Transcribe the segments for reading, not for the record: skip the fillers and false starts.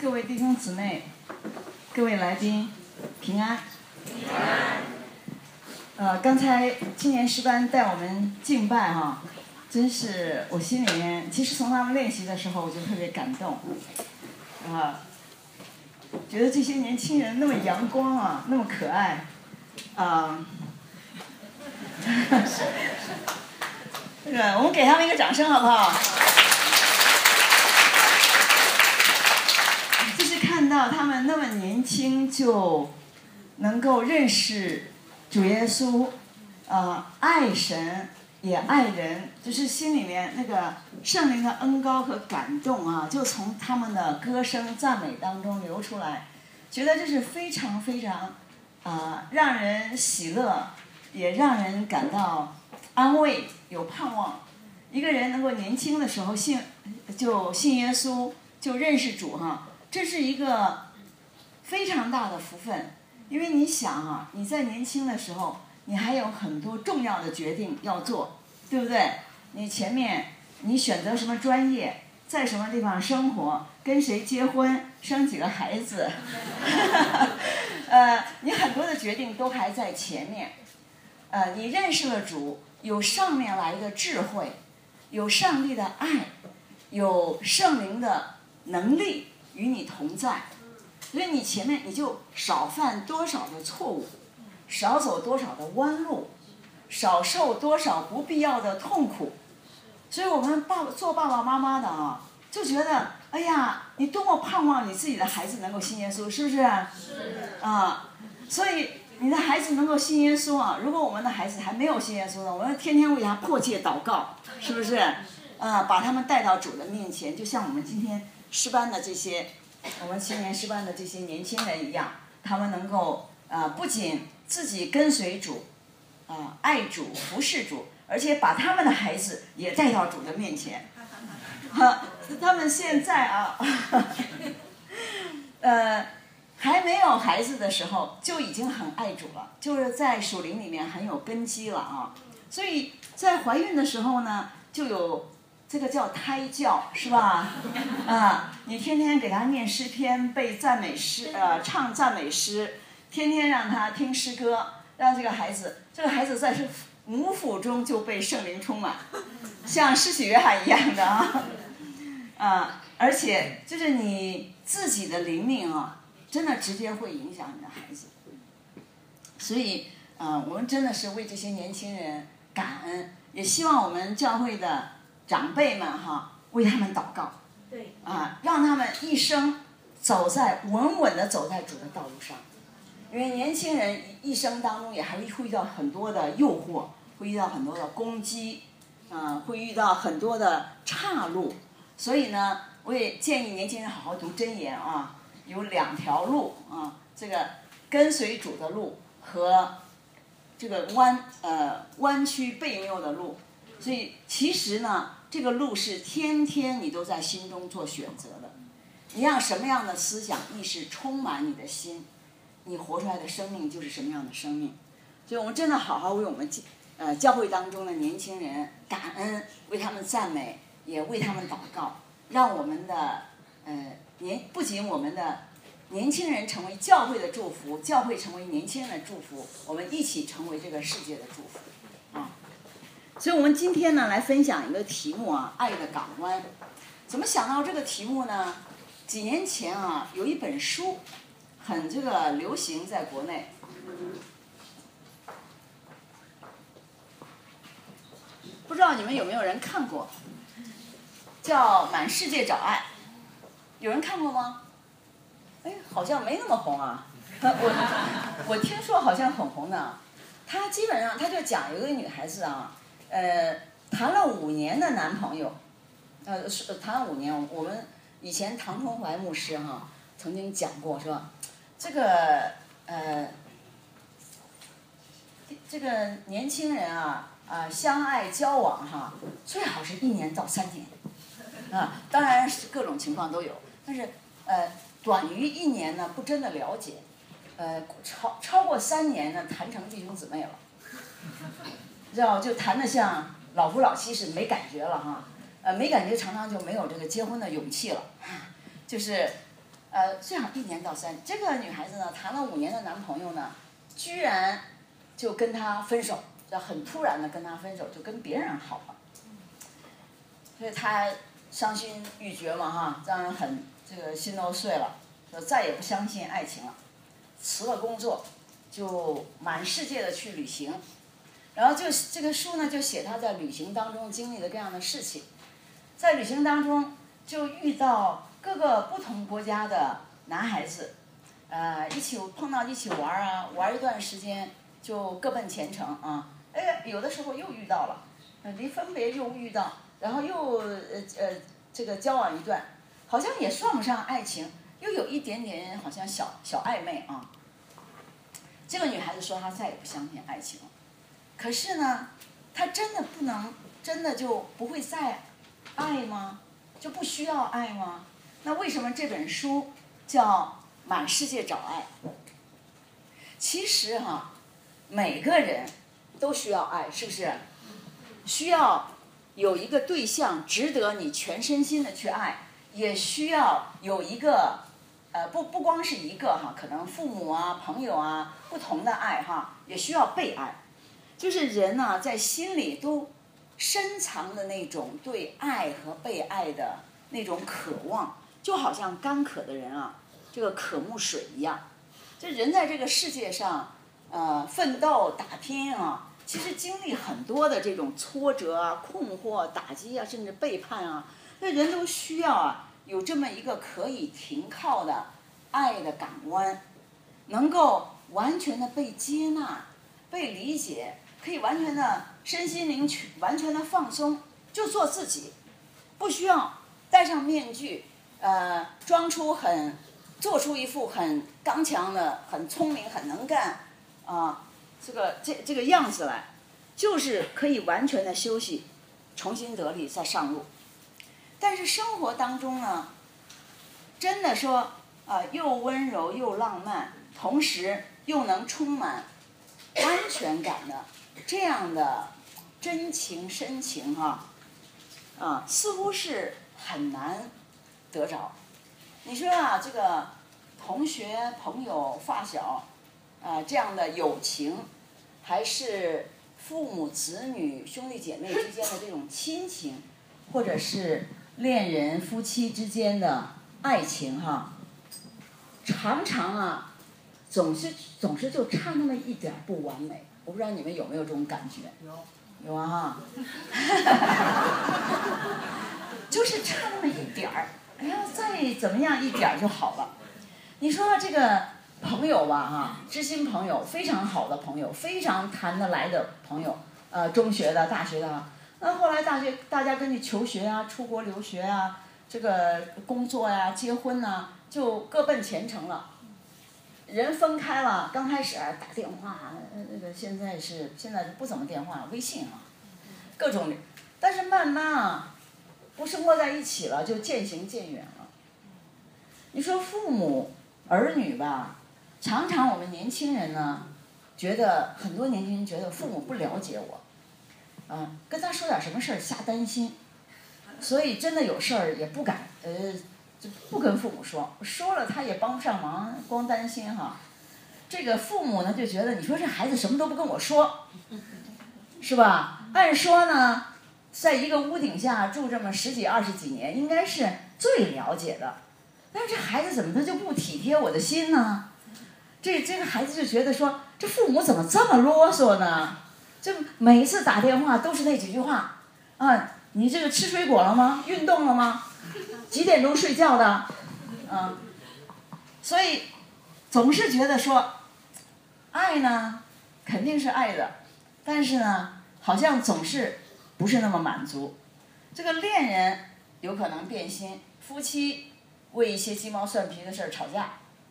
各位弟兄姊妹，各位来宾，平安。 平安。 刚才青年诗班带我们敬拜哈，真是我心里面，其实从他们练习的时候我就特别感动，觉得这些年轻人那么阳光啊，那么可爱，这个我们给他们一个掌声好不好？就是看到他们那么年轻就能够认识主耶稣，爱神也爱人，就是心里面那个圣灵的恩膏和感动啊，就从他们的歌声赞美当中流出来，觉得这是非常非常让人喜乐，也让人感到安慰，有盼望。一个人能够年轻的时候信耶稣，就认识主哈，这是一个非常大的福分。因为你想啊，你在年轻的时候，你还有很多重要的决定要做，对不对？你前面你选择什么专业，在什么地方生活，跟谁结婚，生几个孩子，你很多的决定都还在前面。你认识了主，有上面来的智慧，有上帝的爱，有圣灵的能力与你同在，所以你前面你就少犯多少的错误，少走多少的弯路，少受多少不必要的痛苦。所以我们做爸爸妈妈的就觉得哎呀，你多么盼望你自己的孩子能够信耶稣，是不是？ 是。 所以你的孩子能够信耶稣如果我们的孩子还没有信耶稣呢，我们天天为他迫切祷告，是不是？把他们带到主的面前，就像我们今天诗班的这些，我们青年诗班的这些年轻人一样，他们能够不仅自己跟随主，爱主服侍主，而且把他们的孩子也带到主的面前。他们现在还没有孩子的时候就已经很爱主了，就是在属灵里面很有根基了所以在怀孕的时候呢，就有这个叫胎教，是吧？你天天给他念诗篇，背赞美诗，唱赞美诗，天天让他听诗歌，让这个孩子在母腹中就被圣灵充满，像施洗约翰一样的而且就是你自己的灵命真的直接会影响你的孩子。所以我们真的是为这些年轻人感恩，也希望我们教会的长辈们为他们祷告， 对让他们一生稳稳的走在主的道路上。因为年轻人一生当中也还会遇到很多的诱惑，会遇到很多的攻击，会遇到很多的岔路。所以呢，我也建议年轻人好好读箴言有两条路这个跟随主的路和这个弯曲悖谬的路。所以其实呢，这个路是天天你都在心中做选择的。你让什么样的思想意识充满你的心，你活出来的生命就是什么样的生命。所以我们真的好好为我们教会当中的年轻人感恩，为他们赞美，也为他们祷告，让我们的不仅我们的年轻人成为教会的祝福，教会成为年轻人的祝福，我们一起成为这个世界的祝福所以我们今天呢来分享一个题目爱的港湾。怎么想到这个题目呢？几年前有一本书很这个流行在国内，不知道你们有没有人看过，叫《满世界找爱》，有人看过吗？好像没那么红我听说好像很红的。他基本上他就讲有一个女孩子谈了5年的男朋友，谈了5年。我们以前唐崇怀牧师曾经讲过说，这个年轻人相爱交往最好是1年到3年当然是各种情况都有，但是短于1年呢不真的了解，超过3年呢谈成弟兄姊妹了，知道就谈得像老夫老妻是没感觉了没感觉常常就没有这个结婚的勇气了，就是最好1年到3年。这个女孩子呢，谈了5年的男朋友呢，居然就跟她分手，就很突然的跟她分手，就跟别人好了。所以她伤心欲绝嘛哈，让人很这个心都碎了，就再也不相信爱情了，辞了工作，就满世界的去旅行。然后就这个书呢，就写她在旅行当中经历的各样的事情，在旅行当中就遇到各个不同国家的男孩子，一起玩啊，玩一段时间就各奔前程啊。有的时候又遇到了，分别又遇到，然后又这个交往一段，好像也算不上爱情，又有一点点好像小暧昧啊。这个女孩子说她再也不相信爱情了，可是呢，她真的就不会再爱吗？就不需要爱吗？那为什么这本书叫《满世界找爱》？其实每个人都需要爱，是不是？需要有一个对象值得你全身心的去爱，也需要有一个不光是一个可能父母啊、朋友啊不同的爱也需要被爱。就是人呢，在心里都深藏的那种对爱和被爱的那种渴望，就好像干渴的人这个渴慕水一样。这人在这个世界上奋斗打拼其实经历很多的这种挫折啊、困惑、打击啊，甚至背叛那人都需要有这么一个可以停靠的爱的港湾，能够完全的被接纳、被理解，可以完全的身心灵完全的放松，就做自己，不需要戴上面具，做出一副很刚强的、很聪明、很能干这个样子来，就是可以完全的休息，重新得力再上路。但是生活当中呢，真的说又温柔又浪漫，同时又能充满安全感的这样的真情深情似乎是很难得着。你说这个同学、朋友、发小这样的友情，还是父母子女、兄弟姐妹之间的这种亲情，或者是恋人夫妻之间的爱情常常总是就差那么一点不完美。我不知道你们有没有这种感觉？有就是差那么一点儿，再怎么样一点儿就好了。你说这个朋友吧知心朋友，非常好的朋友，非常谈得来的朋友，中学的、大学的那后来大家跟你求学出国留学这个工作结婚就各奔前程了。人分开了，刚开始打电话那个现在不怎么电话，微信各种，但是慢慢不生活在一起了，就渐行渐远了。你说父母儿女吧，常常我们年轻人呢，很多年轻人觉得父母不了解我，跟他说点什么事儿瞎担心，所以真的有事儿也不敢就不跟父母说了他也帮不上忙，光担心这个父母呢就觉得，你说这孩子什么都不跟我说，是吧？按说呢，在一个屋顶下住这么10几20几年，应该是最了解的，但是这孩子怎么他就不体贴我的心呢？这个孩子就觉得说，这父母怎么这么啰嗦呢？就每一次打电话都是那几句话你这个吃水果了吗？运动了吗？几点钟睡觉的？所以总是觉得说，爱呢肯定是爱的，但是呢好像总是不是那么满足。这个恋人有可能变心，夫妻为一些鸡毛蒜皮的事儿吵架，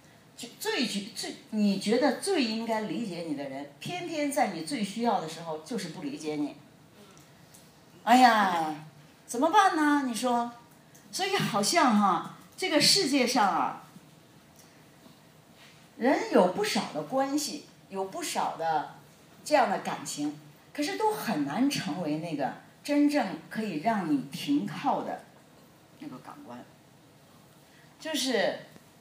你觉得最应该理解你的人，偏偏在你最需要的时候就是不理解你。哎呀，怎么办呢？你说，所以好像这个世界上人有不少的关系，有不少的这样的感情，可是都很难成为那个真正可以让你停靠的那个港湾。就是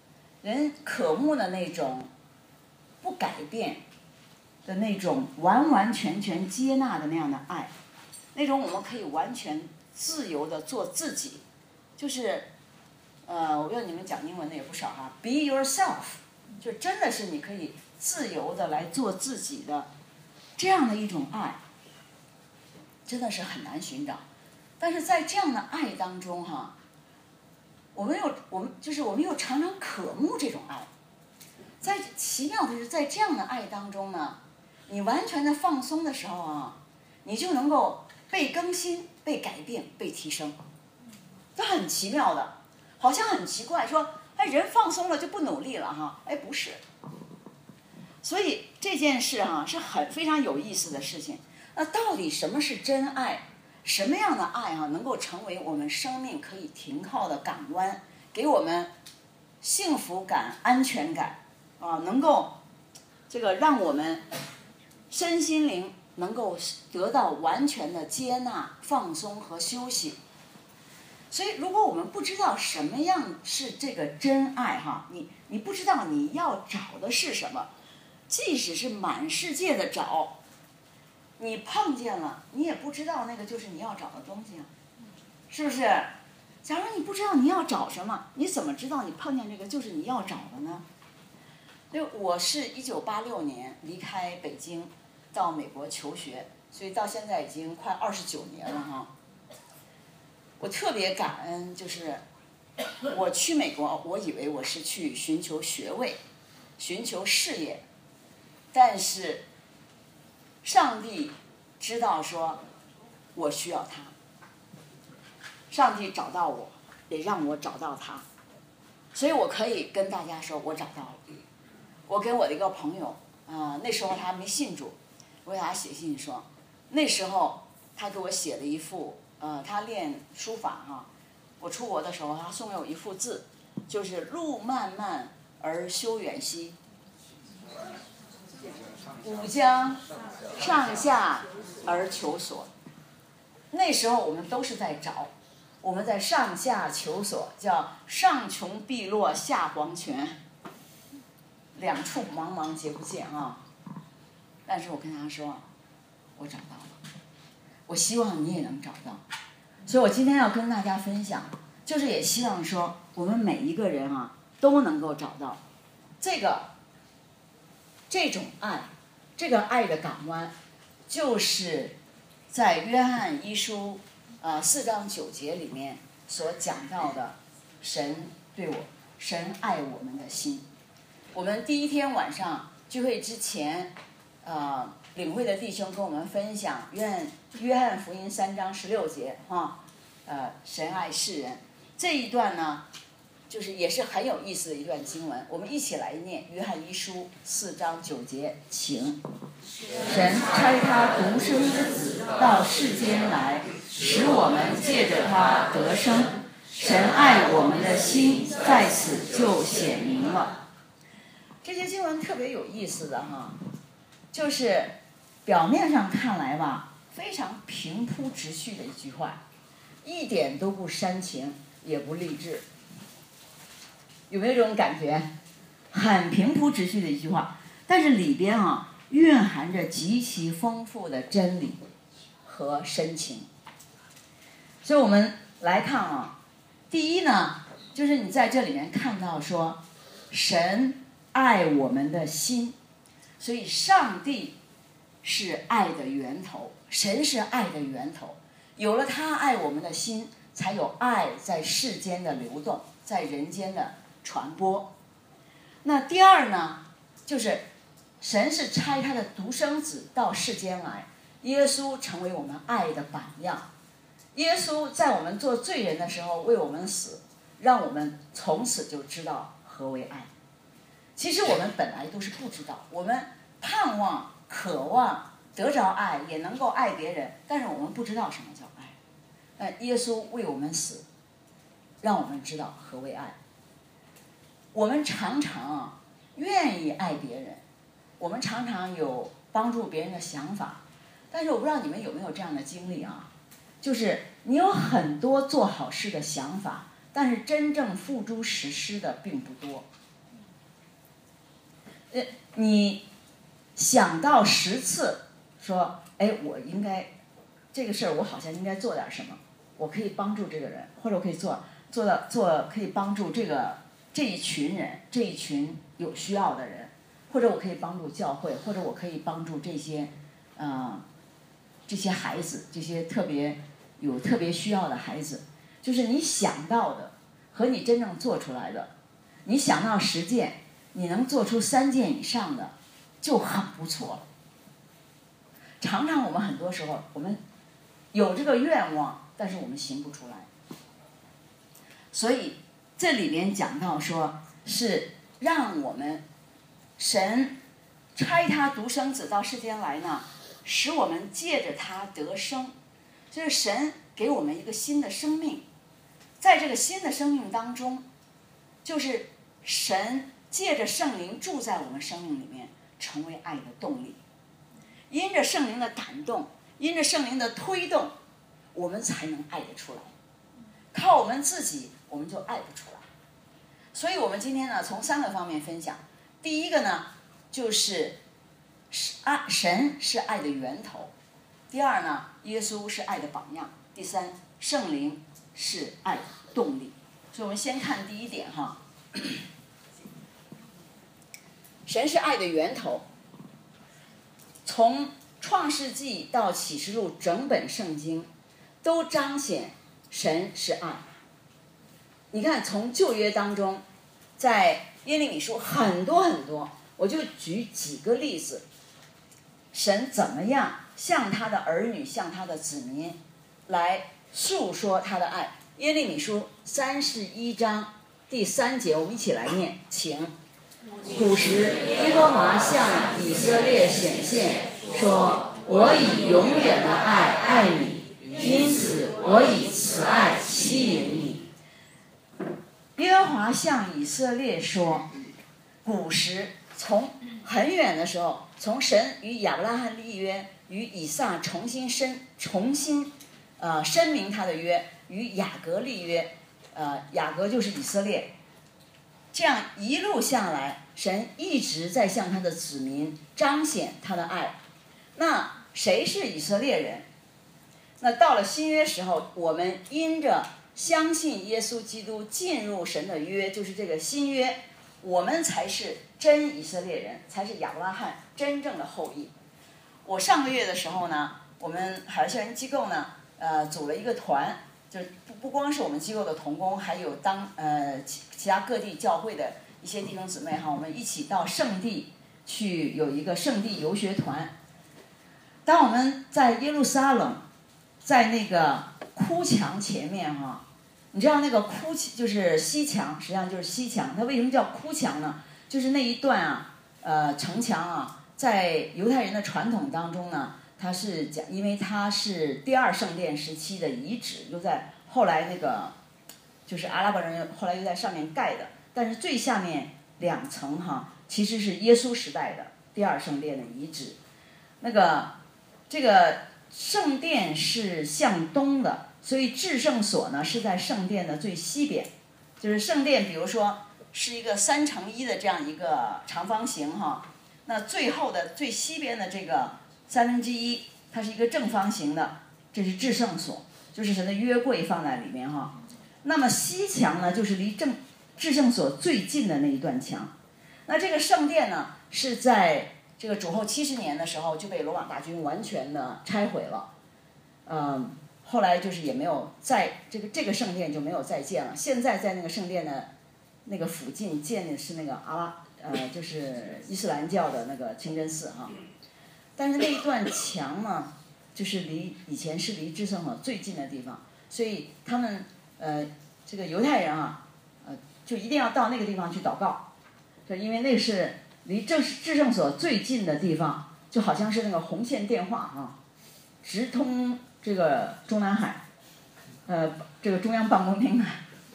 人渴慕的那种不改变的那种完完全全接纳的那样的爱，那种我们可以完全自由的做自己，就是我跟你们讲英文的也不少哈 ，be yourself， 就真的是你可以自由的来做自己的这样的一种爱，真的是很难寻找。但是在这样的爱当中哈，我们又常常渴慕这种爱。在奇妙的是，在这样的爱当中呢，你完全的放松的时候啊，你就能够被更新、被改变、被提升，这很奇妙的，好像很奇怪，说哎人放松了就不努力了哈，哎不是。所以这件事哈是非常有意思的事情。那到底什么是真爱？什么样的爱哈能够成为我们生命可以停靠的港湾，给我们幸福感、安全感啊，能够这个让我们身心灵能够得到完全的接纳、放松和休息。所以如果我们不知道什么样是这个真爱哈，你不知道你要找的是什么，即使是满世界的找，你碰见了你也不知道那个就是你要找的东西啊，是不是？假如你不知道你要找什么，你怎么知道你碰见这个就是你要找的呢？所以我是1986年离开北京到美国求学，所以到现在已经快29年了哈。我特别感恩，就是我去美国，我以为我是去寻求学位、寻求事业，但是上帝知道说我需要他，上帝找到我，也让我找到他，所以我可以跟大家说我找到了。我跟我的一个朋友那时候他还没信主，我给他写信说，那时候他给我写了一幅他练书法哈，我出国的时候他送给我一幅字，就是路漫漫而修远兮，吾将上下而求索。那时候我们都是在找，我们在上下求索，叫上穷碧落下黄泉，两处茫茫皆不见啊。但是我跟他说我找到了，我希望你也能找到。所以我今天要跟大家分享，就是也希望说我们每一个人啊都能够找到这种爱，这个爱的港湾，就是在约翰一书4章9节里面所讲到的，神爱我们的心。我们第一天晚上聚会之前领会的弟兄跟我们分享约翰福音3章16节神爱世人，这一段呢就是也是很有意思的一段经文，我们一起来念约翰一书4章9节，请。神差他独生之子到世间来，使我们借着他得生，神爱我们的心在此就显明了。这些经文特别有意思的哈，就是表面上看来吧，非常平铺直叙的一句话，一点都不煽情也不励志，有没有这种感觉？很平铺直叙的一句话，但是里边蕴含着极其丰富的真理和深情。所以我们来看第一呢，就是你在这里面看到说神爱我们的心，所以上帝是爱的源头，神是爱的源头，有了他爱我们的心，才有爱在世间的流动，在人间的传播。那第二呢，就是神是差他的独生子到世间来，耶稣成为我们爱的榜样。耶稣在我们做罪人的时候为我们死，让我们从此就知道何为爱。其实我们本来都是不知道，我们盼望渴望得着爱，也能够爱别人，但是我们不知道什么叫爱。但耶稣为我们死，让我们知道何为爱。我们常常愿意爱别人，我们常常有帮助别人的想法，但是我不知道你们有没有这样的经历就是你有很多做好事的想法，但是真正付诸实施的并不多。 你想到10次，说，哎，我应该这个事儿，我好像应该做点什么，我可以帮助这个人，或者我可以可以帮助这一群人，这一群有需要的人，或者我可以帮助教会，或者我可以帮助这些孩子，这些特别需要的孩子，就是你想到的和你真正做出来的，你想到10件，你能做出3件以上的，就很不错了。常常我们很多时候，我们有这个愿望，但是我们行不出来。所以这里面讲到说，是让我们神差他独生子到世间来呢，使我们借着他得生，就是神给我们一个新的生命。在这个新的生命当中，就是神借着圣灵住在我们生命里面，成为爱的动力。因着圣灵的感动，因着圣灵的推动，我们才能爱得出来。靠我们自己，我们就爱不出来。所以我们今天呢，从3个方面分享。第一个呢，就是神是爱的源头；第二呢，耶稣是爱的榜样；第3，圣灵是爱的动力。所以我们先看第一点哈，神是爱的源头。从创世纪到启示录，整本圣经都彰显神是爱。你看，从旧约当中，在耶利米书很多很多，我就举几个例子，神怎么样向他的儿女，向他的子民来诉说他的爱。耶利米书31章第3节，我们一起来念，请。古时耶和华向以色列显现，说，我以永远的爱爱你，因此我以慈爱吸引你。耶和华向以色列说，古时从很远的时候，从神与亚伯拉罕立约，与以撒重新申明他的约，与雅各立约，雅各就是以色列。这样一路下来，神一直在向他的子民彰显他的爱。那谁是以色列人？那到了新约时候，我们因着相信耶稣基督进入神的约，就是这个新约，我们才是真以色列人，才是亚伯拉罕真正的后裔。我上个月的时候呢，我们海外校园机构呢，组了一个团，就是不光是我们机构的同工，还有其他各地教会的一些弟兄姊妹哈，我们一起到圣地去，有一个圣地游学团。当我们在耶路撒冷，在那个哭墙前面哈，你知道那个哭就是西墙，实际上就是西墙。它为什么叫哭墙呢？就是那一段城墙啊，在犹太人的传统当中呢，它是讲，因为它是第2圣殿时期的遗址，又在后来那个就是阿拉伯人后来又在上面盖的，但是最下面2层哈，其实是耶稣时代的第2圣殿的遗址。这个圣殿是向东的，所以至圣所呢是在圣殿的最西边。就是圣殿，比如说是一个3×1的这样一个长方形哈，那最后的最西边的这个1/3，它是一个正方形的，这是至圣所，就是神的约柜放在里面哈。那么西墙呢，就是离至圣所最近的那一段墙。那这个圣殿呢，是在这个主后70年的时候就被罗马大军完全的拆毁了。后来就是也没有这个圣殿就没有再建了。现在在那个圣殿的那个附近建的是那个就是伊斯兰教的那个清真寺哈。但是那一段墙呢，就是以前是离至圣所最近的地方，所以他们这个犹太人就一定要到那个地方去祷告，就因为那是离至圣所最近的地方，就好像是那个红线电话直通这个中南海，这个中央办公厅。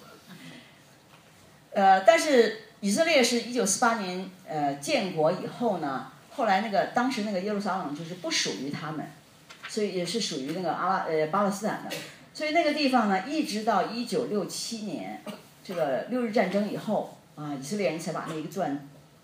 但是以色列是1948年建国以后呢，后来当时那个耶路撒冷就是不属于他们，所以也是属于那个巴勒斯坦的。所以那个地方呢，一直到1967年这个6日战争以后以色列人才把那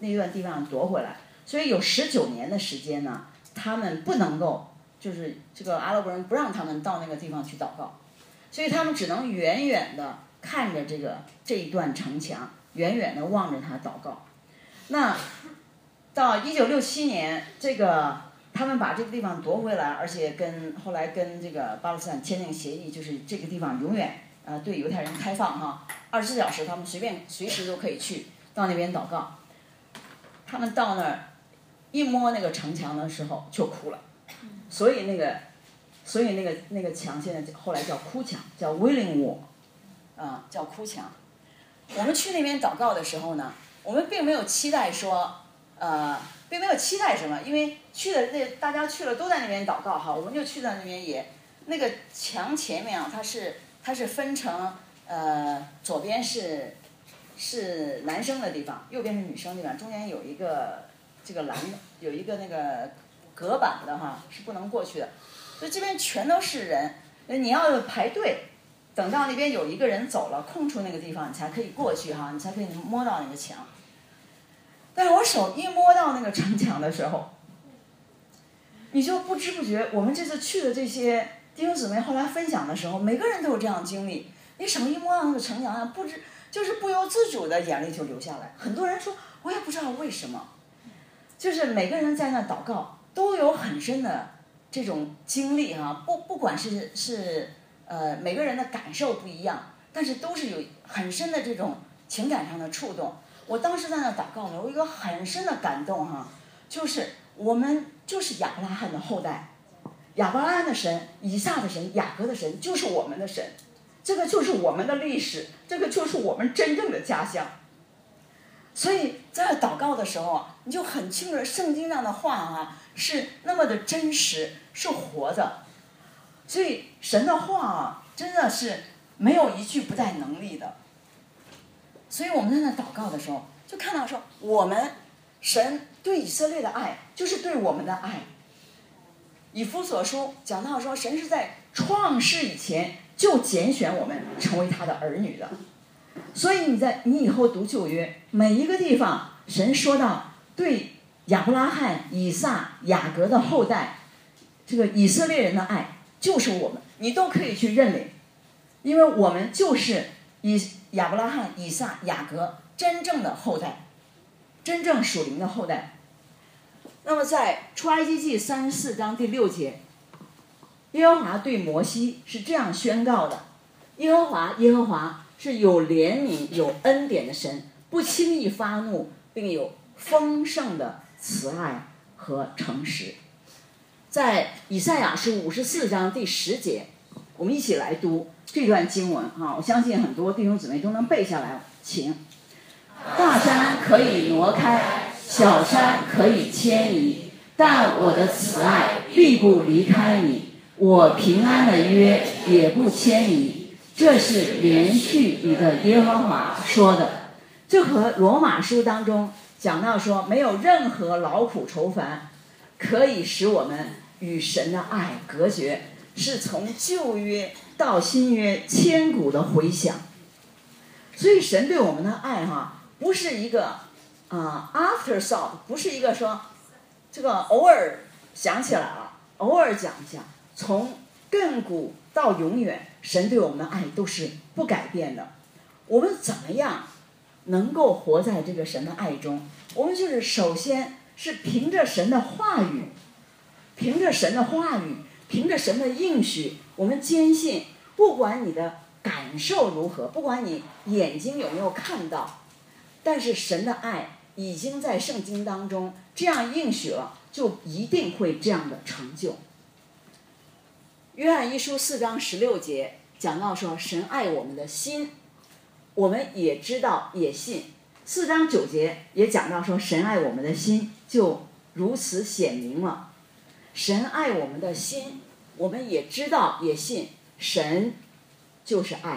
那段地方夺回来，所以有19年的时间呢，他们不能够，就是这个阿拉伯人不让他们到那个地方去祷告，所以他们只能远远的看着这一段城墙，远远的望着它祷告。那到1967年，这个他们把这个地方夺回来，而且后来跟这个巴勒斯坦签订协议，就是这个地方永远对犹太人开放哈，24小时他们随时都可以去到那边祷告。他们到那儿一摸那个城墙的时候就哭了，所以那个墙现在后来叫哭墙，叫 Wailing Wall， 叫哭墙。我们去那边祷告的时候呢，我们并没有期待说，并没有期待什么，因为大家去了都在那边祷告哈，我们就去到那边那个墙前面它是分成左边是男生的地方，右边是女生的地方，中间有一个这个有一个那个隔板的哈，是不能过去的，所以这边全都是人，你要排队，等到那边有一个人走了，空出那个地方，你才可以过去哈，你才可以摸到那个墙。但是我手一摸到那个城墙的时候，你就不知不觉，我们这次去的这些弟兄姊妹后来分享的时候，每个人都有这样的经历。你手一摸到那个城墙上，就是不由自主的眼泪就流下来。很多人说，我也不知道为什么，就是每个人在那祷告都有很深的这种经历哈，不管是每个人的感受不一样，但是都是有很深的这种情感上的触动。我当时在那祷告呢，我有一个很深的感动哈，就是我们就是亚伯拉罕的后代，亚伯拉罕的神、以撒的神、雅各的神就是我们的神，这个就是我们的历史，这个就是我们真正的家乡。所以在祷告的时候啊，你就很清楚圣经上的话啊是那么的真实，是活的。所以神的话啊，真的是没有一句不带能力的。所以我们在那祷告的时候，就看到说，我们神对以色列的爱，就是对我们的爱。以弗所书讲到说，神是在创世以前就拣选我们成为他的儿女的。所以你以后读旧约，每一个地方神说到对亚伯拉罕、以撒、雅各的后代，这个以色列人的爱就是我们，你都可以去认领，因为我们就是亚伯拉罕、以撒、雅各真正的后代，真正属灵的后代。那么在出埃及记34章第6节，耶和华对摩西是这样宣告的：耶和华是有怜悯有恩典的神，不轻易发怒，并有丰盛的慈爱和诚实。在以赛亚书54章第10节，我们一起来读这段经文哈，我相信很多弟兄姊妹都能背下来。请，大山可以挪开，小山可以迁移，但我的慈爱必不离开你，我平安的约也不迁移。这是连续你的耶和华说的。这和罗马书当中讲到说，没有任何劳苦愁烦可以使我们与神的爱隔绝，是从旧约到新约千古的回响。所以神对我们的爱不是一个afterthought， 不是一个说这个偶尔想起来了，偶尔讲一下，从亘古到永远，神对我们的爱都是不改变的。我们怎么样能够活在这个神的爱中？我们就是首先是凭着神的话语，凭着神的应许，我们坚信，不管你的感受如何，不管你眼睛有没有看到，但是神的爱已经在圣经当中这样应许了，就一定会这样的成就。约翰一书4章16节讲到说，神爱我们的心，我们也知道也信。4章9节也讲到说，神爱我们的心就如此显明了。神爱我们的心，我们也知道也信，神就是爱。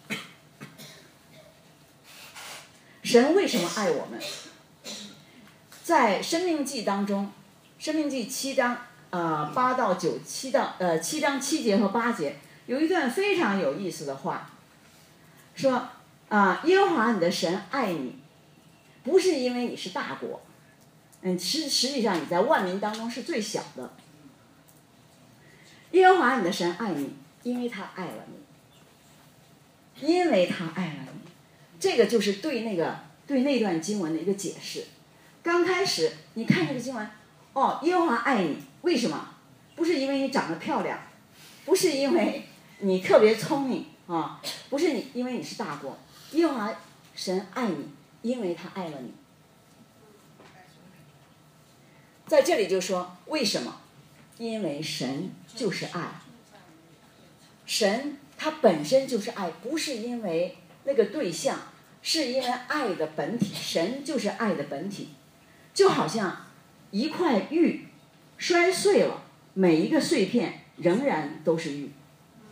神为什么爱我们？在申命记当中，申命记7章8到9 7章7节和8节有一段非常有意思的话，说耶和华你的神爱你， 不是因为你是大国，实际上你在万民当中是最小的。耶和华你的神爱你，因为他爱了你，因为他爱了你。这个就是对那段经文的一个解释。刚开始你看这个经文，耶和华爱你，为什么？不是因为你长得漂亮，不是因为你特别聪明啊，不是因为你是大国。耶和华神爱你，因为他爱了你。在这里就说为什么？因为神就是爱，神他本身就是爱，不是因为那个对象，是因为爱的本体，神就是爱的本体。就好像一块玉摔碎了，每一个碎片仍然都是玉。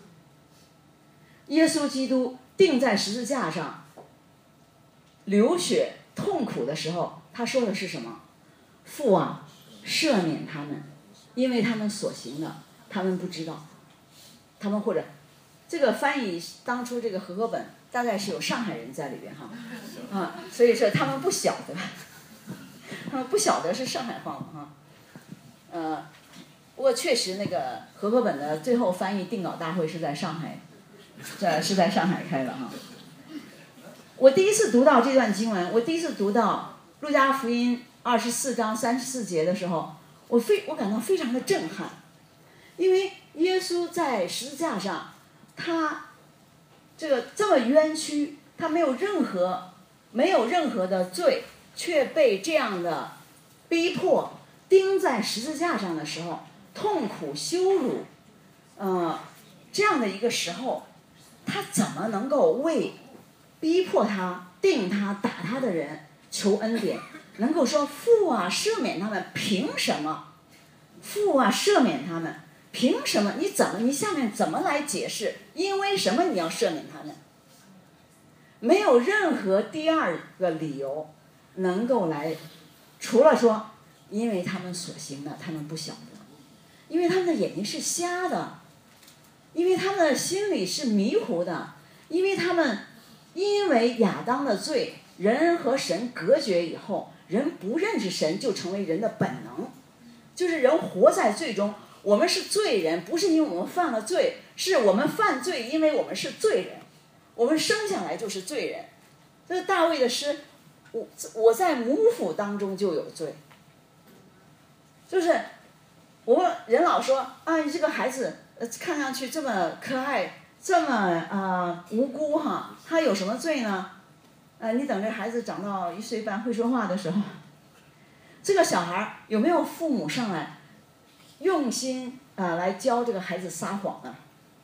耶稣基督钉在十字架上流血痛苦的时候，他说的是什么？父啊，赦免他们，因为他们所行的他们不知道。他们或者这个翻译当初这个和合本大概是有上海人在里边哈，所以说他们不晓得，他们不晓得是上海话哈。不过确实那个和合本的最后翻译定稿大会是在上海，是在上海开的哈。我第一次读到这段经文，我第一次读到路加福音24章34节的时候，我感到非常的震撼，因为耶稣在十字架上，他这么冤屈，他没有任何的罪，却被这样的逼迫钉在十字架上的时候，痛苦羞辱，这样的一个时候，他怎么能够为逼迫他、定他、打他的人求恩典？能够说父啊，赦免他们，凭什么？父啊，赦免他们，凭什么？你下面怎么来解释？因为什么你要赦免他们？没有任何第二个理由能够来，除了说因为他们所行的他们不晓得，因为他们的眼睛是瞎的，因为他们的心里是迷糊的，因为亚当的罪，人和神隔绝以后，人不认识神，就成为人的本能，就是人活在罪中。我们是罪人，不是因为我们犯了罪，是我们犯罪，因为我们是罪人，我们生下来就是罪人。这大卫的诗，我在母腹当中就有罪，就是我们人老说啊，你这个孩子看上去这么可爱，这么无辜哈，他有什么罪呢？你等这孩子长到1岁半会说话的时候，这个小孩有没有父母上来用心来教这个孩子撒谎呢？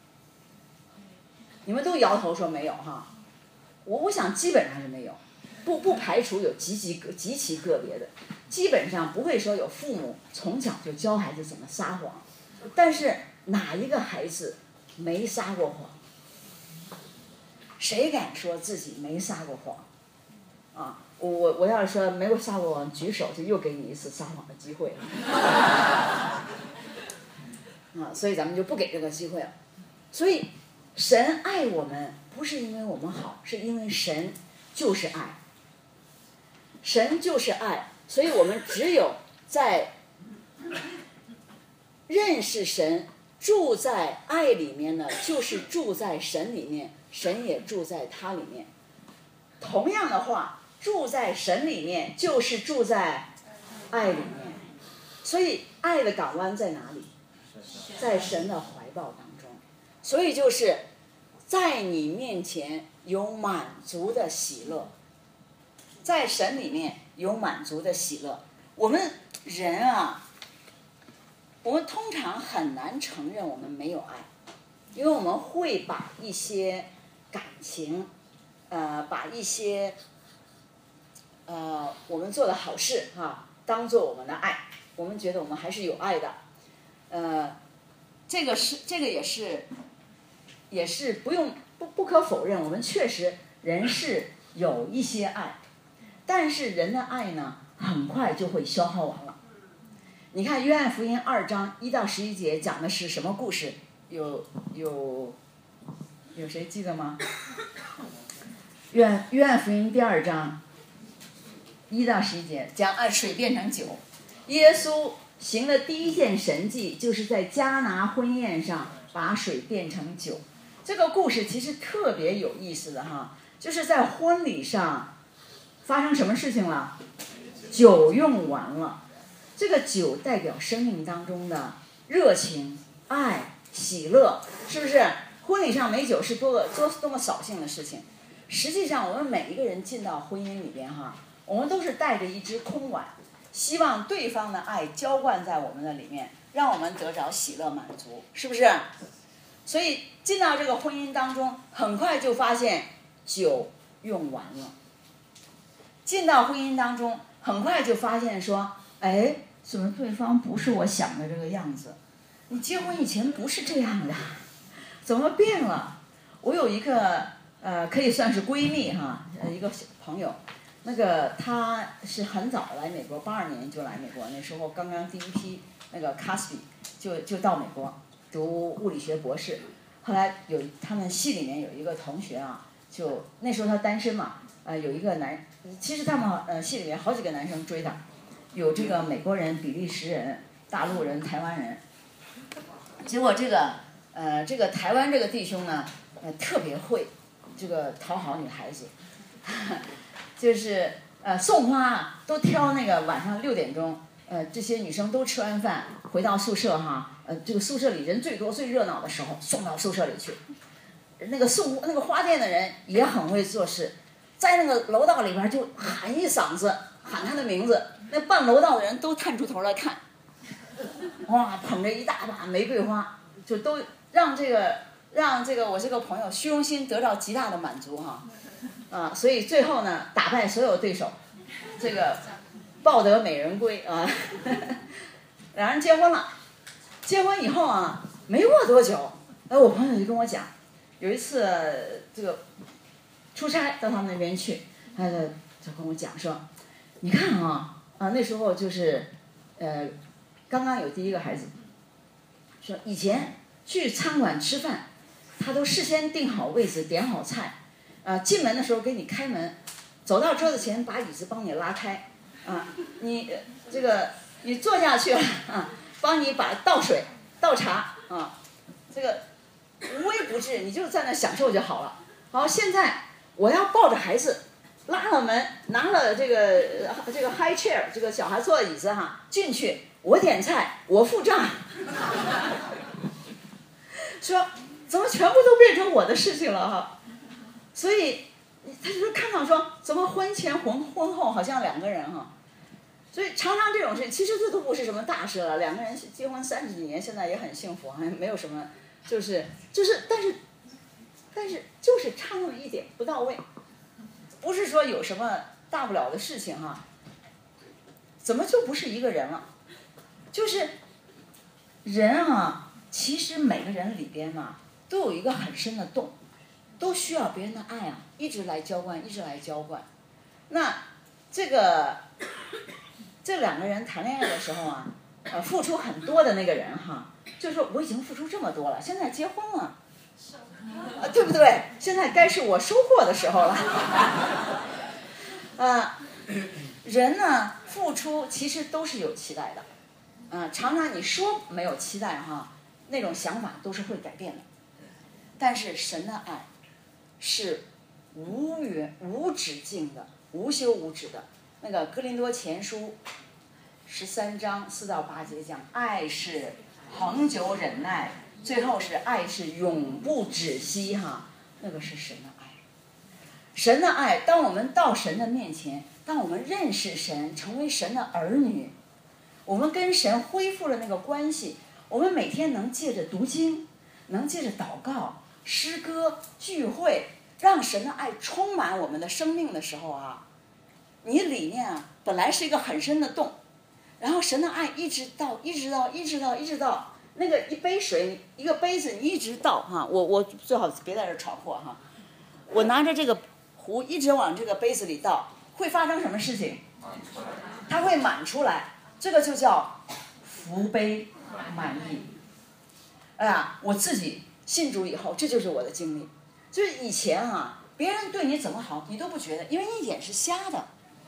你们都摇头说没有哈。我想基本上是没有，不排除有极其个别的，基本上不会说有父母从小就教孩子怎么撒谎。但是哪一个孩子没撒过谎？谁敢说自己没撒过谎？我要是说没有撒过谎，举手就又给你一次撒谎的机会了。所以咱们就不给这个机会了。所以神爱我们不是因为我们好，是因为神就是爱，神就是爱。所以我们只有在认识神，住在爱里面呢，就是住在神里面，神也住在他里面。同样的话，住在神里面就是住在爱里面。所以爱的港湾在哪里？在神的怀抱当中。所以就是在你面前有满足的喜乐，在神里面有满足的喜乐。我们人我们通常很难承认我们没有爱，因为我们会把一些感情把一些我们做的好事当做我们的爱，我们觉得我们还是有爱的。这个也是不可否认，我们确实人是有一些爱，但是人的爱呢，很快就会消耗完了。你看约翰福音2章1到11节讲的是什么故事？有谁记得吗？约翰福音第2章 1到11节讲按水变成酒。耶稣行的第一件神迹，就是在迦拿婚宴上把水变成酒。这个故事其实特别有意思的哈，就是在婚礼上发生什么事情了？酒用完了。这个酒代表生命当中的热情、爱、喜乐，是不是？婚礼上没酒是多么扫兴的事情。实际上我们每一个人进到婚姻里边哈，我们都是带着一只空碗，希望对方的爱浇灌在我们的里面，让我们得着喜乐满足，是不是？所以进到这个婚姻当中，很快就发现酒用完了。进到婚姻当中，很快就发现说，哎，怎么对方不是我想的这个样子？你结婚以前不是这样的，怎么变了？我有一个可以算是闺蜜哈，一个朋友，那个她是很早来美国，82年就来美国，那时候刚刚第一批那个 Caspi 就到美国读物理学博士。后来他们系里面有一个同学啊，就那时候他单身嘛，有一个其实他们系里面好几个男生追他，有这个美国人、比利时人、大陆人、台湾人。结果这个台湾这个弟兄呢，特别会这个讨好女孩子，就是送花都挑那个晚上6点钟，这些女生都吃完饭回到宿舍哈，这个宿舍里人最多最热闹的时候送到宿舍里去。那个花店的人也很会做事，在那个楼道里边就喊一嗓子，喊他的名字，那办楼道的人都探出头来看，哇，捧着一大把玫瑰花，就都让这个我这个朋友虚荣心得到极大的满足哈，所以最后呢打败所有对手，这个抱得美人归啊，两人结婚了。结婚以后啊，没过多久，我朋友就跟我讲，有一次这个出差到他们那边去，他就跟我讲说，你看那时候就是刚刚有第一个孩子，说以前去餐馆吃饭，他都事先订好位置，点好菜，进门的时候给你开门，走到桌子前把椅子帮你拉开，你坐下去了帮你倒水倒茶这个无微不至，你就在那享受就好了。好，现在我要抱着孩子，拉了门，拿了这个 high chair 这个小孩坐的椅子进去，我点菜，我付账，说怎么全部都变成我的事情了所以他就看到说，怎么婚前婚后好像两个人所以常常这种事，其实这都不是什么大事了。两个人结婚30几年，现在也很幸福，还没有什么，但是就是差那么一点不到位，不是说有什么大不了的事情怎么就不是一个人了？就是人其实每个人里边都有一个很深的洞，都需要别人的爱一直来浇灌，一直来浇灌。那这两个人谈恋爱的时候付出很多的那个人就说我已经付出这么多了，现在结婚了，对不对？现在该是我收获的时候了。人呢付出其实都是有期待的，常常你说没有期待那种想法都是会改变的。但是神的爱是无止境的，无休无止的。那个哥林多前书13章4到8节讲，爱是恒久忍耐，最后是爱是永不止息那个是神的爱。神的爱，当我们到神的面前，当我们认识神，成为神的儿女，我们跟神恢复了那个关系，我们每天能借着读经，能借着祷告、诗歌、聚会，让神的爱充满我们的生命的时候你里面本来是一个很深的洞，然后神的爱一直到那个一杯水，一个杯子，你一直倒我最好别在这闯祸我拿着这个壶一直往这个杯子里倒，会发生什么事情？它会满出来，这个就叫福杯满溢。我自己信主以后，这就是我的经历。就是以前别人对你怎么好你都不觉得，因为你眼是瞎的，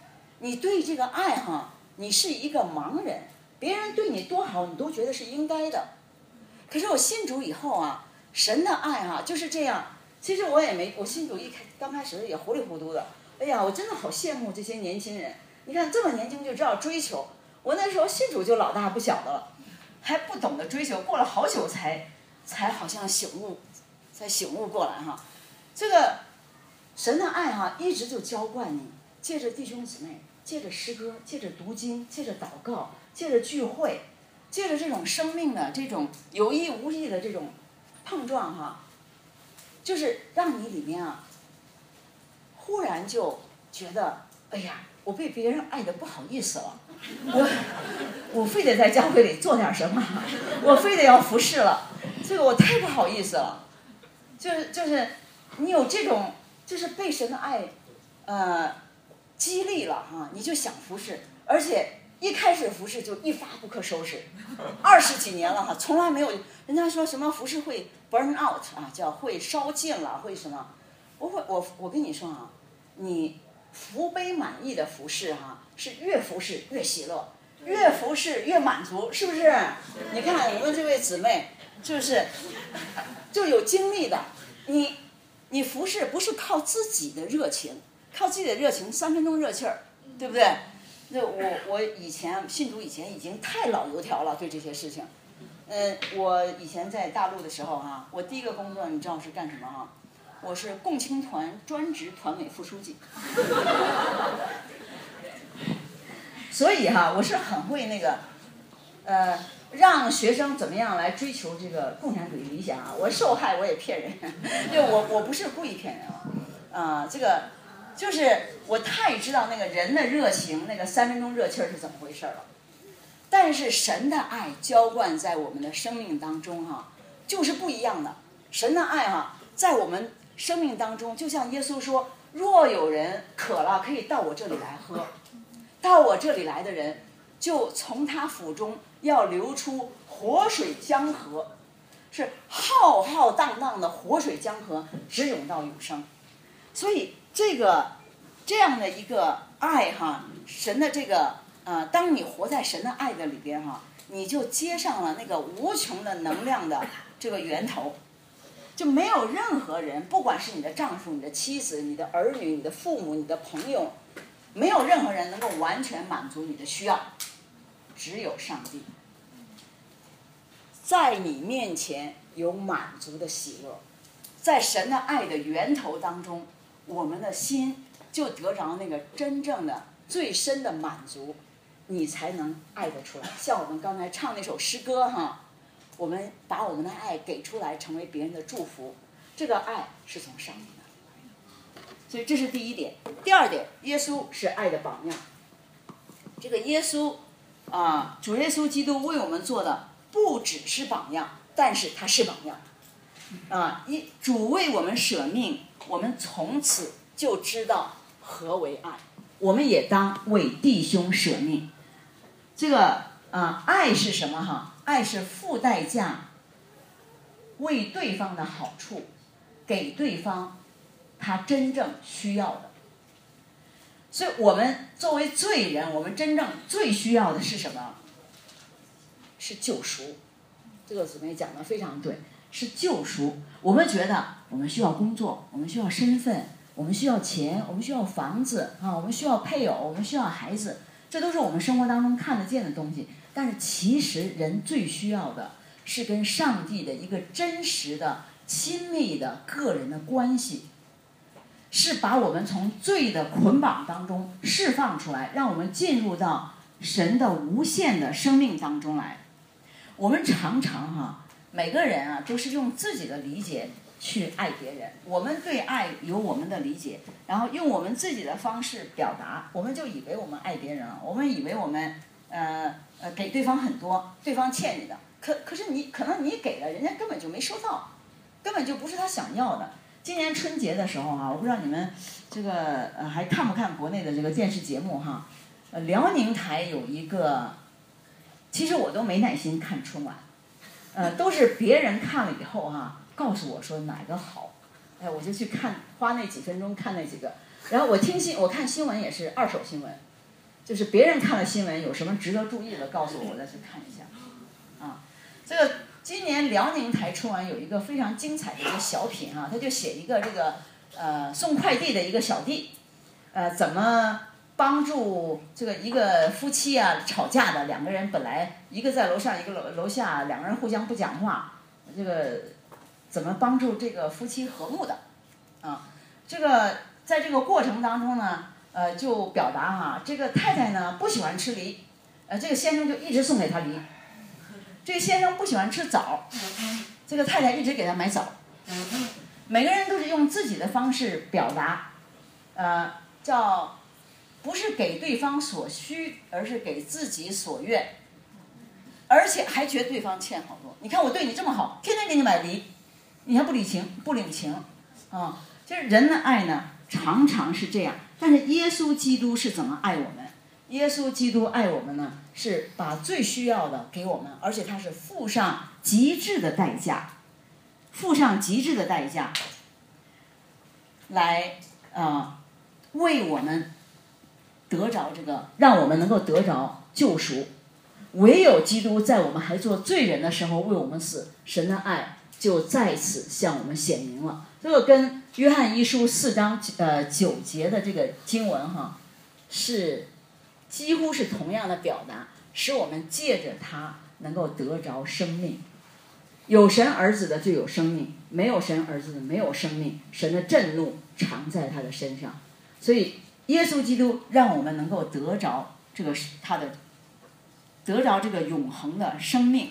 你对这个爱哈，你是一个盲人，别人对你多好，你都觉得是应该的。可是我信主以后啊，神的爱哈就是这样。其实我信主刚开始也糊里糊涂的。哎呀，我真的好羡慕这些年轻人。你看这么年轻就知道追求，我那时候信主就老大不小的了，还不懂得追求，过了好久才好像醒悟过来哈。这个神的爱哈，一直就浇灌你，借着弟兄姊妹，借着诗歌，借着读经，借着祷告，借着聚会，借着这种生命的这种有意无意的这种碰撞哈，就是让你里面啊，忽然就觉得，哎呀，我被别人爱得不好意思了，我非得在教会里做点什么，我非得要服侍了，这个我太不好意思了。就是你有这种，就是被神的爱，激励了哈，你就想服侍，而且一开始服侍就一发不可收拾，20几年了哈，从来没有。人家说什么服侍会 burn out 啊，叫会烧尽了，会什么？我跟你说啊，你福杯满溢的服侍哈，是越服侍越喜乐，越服侍越满足，是不是？你看我们这位姊妹就有经历的，你服侍不是靠自己的热情，靠自己的热情3分钟热气儿，对不对？那我以前信主以前已经太老油条了，对这些事情。我以前在大陆的时候哈，我第一个工作你知道是干什么哈？我是共青团专职团委副书记。所以哈，我是很会那个，让学生怎么样来追求这个共产主义理想啊！我受害我也骗人，就我不是故意骗人啊，这个就是我太知道那个人的热情，那个3分钟热气儿是怎么回事了。但是神的爱浇灌在我们的生命当中哈，就是不一样的。神的爱哈，在我们生命当中，就像耶稣说：“若有人渴了，可以到我这里来喝。到我这里来的人，就从他腹中要流出活水江河，是浩浩荡荡的活水江河，直涌到永生。”所以这样的一个爱哈，神的这个当你活在神的爱的里边哈，你就接上了那个无穷的能量的这个源头，就没有任何人，不管是你的丈夫、你的妻子、你的儿女、你的父母、你的朋友，没有任何人能够完全满足你的需要，只有上帝。在你面前有满足的喜乐，在神的爱的源头当中，我们的心就得着那个真正的最深的满足，你才能爱得出来。像我们刚才唱那首诗歌哈，我们把我们的爱给出来，成为别人的祝福，这个爱是从上面的。所以这是第一点。第二点，耶稣是爱的榜样。这个耶稣主耶稣基督为我们做的不只是榜样，但是他是榜样主为我们舍命，我们从此就知道何为爱，我们也当为弟兄舍命。这个爱是什么哈？爱是付代价，为对方的好处，给对方他真正需要的。所以我们作为罪人，我们真正最需要的是什么？是救赎。这个姊妹讲的非常对，是救赎。我们觉得我们需要工作，我们需要身份，我们需要钱，我们需要房子我们需要配偶，我们需要孩子，这都是我们生活当中看得见的东西。但是其实人最需要的是跟上帝的一个真实的、亲密的个人的关系，是把我们从罪的捆绑当中释放出来，让我们进入到神的无限的生命当中来。我们常常每个人都是用自己的理解去爱别人，我们对爱有我们的理解，然后用我们自己的方式表达，我们就以为我们爱别人了，我们以为我们给对方很多，对方欠你的，可是可能你给了，人家根本就没收到，根本就不是他想要的。今年春节的时候我不知道你们这个还看不看国内的这个电视节目辽宁台有一个，其实我都没耐心看春晚，都是别人看了以后告诉我说哪个好，我就去看，花那几分钟看那几个。然后我看新闻也是2手新闻， 就是别人看了新闻有什么值得注意的，告诉我，我再去看一下。这个今年辽宁台春晚有一个非常精彩的一个小品啊，他就写一个这个送快递的一个小弟，怎么帮助这个一个夫妻啊吵架的两个人，本来一个在楼上一个楼下，两个人互相不讲话，这个怎么帮助这个夫妻和睦的啊？这个在这个过程当中呢，就表达哈，这个太太呢不喜欢吃梨，这个先生就一直送给她梨。这个先生不喜欢吃枣，这个太太一直给他买枣。每个人都是用自己的方式表达，叫不是给对方所需，而是给自己所愿，而且还觉得对方欠好多。你看我对你这么好，天天给你买梨，你还不领情啊？就是人的爱呢，常常是这样。但是耶稣基督是怎么爱我们？耶稣基督爱我们呢，是把最需要的给我们，而且他是付上极致的代价，来为我们得着这个，让我们能够得着救赎。唯有基督在我们还做罪人的时候为我们死，神的爱就在此向我们显明了。这个跟约翰一书4章9节的这个经文哈，是几乎是同样的表达，使我们借着它能够得着生命。有神儿子的就有生命，没有神儿子的没有生命。神的震怒常在他的身上，所以耶稣基督让我们能够得着这个得着这个永恒的生命。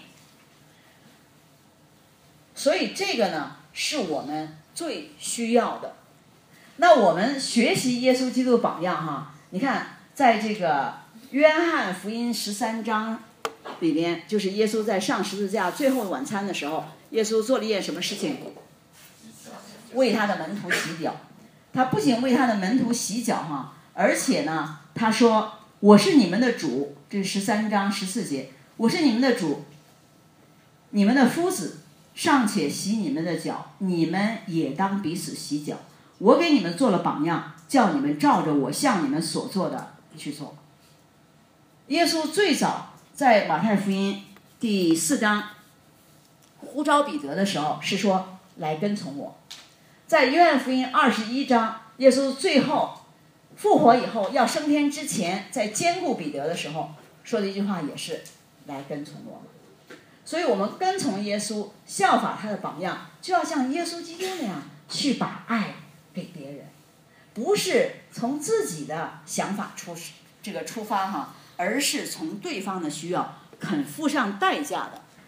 所以这个呢是我们最需要的。那我们学习耶稣基督的榜样哈，你看在这个约翰福音13章里边，就是耶稣在上十字架最后晚餐的时候，耶稣做了一件什么事情？为他的门徒洗脚。他不仅为他的门徒洗脚哈，而且呢他说我是你们的主，这是13章14节，我是你们的主，你们的夫子尚且洗你们的脚，你们也当彼此洗脚。我给你们做了榜样，叫你们照着我向你们所做的去做。耶稣最早在马太福音第4章呼召彼得的时候是说来跟从我。在约翰福音21章，耶稣最后复活以后要升天之前，在兼顾彼得的时候说的一句话也是来跟从我。所以我们跟从耶稣，效法他的榜样，就要像耶稣基督那样去把爱给别人，不是从自己的想法出发哈，而是从对方的需要肯付上代价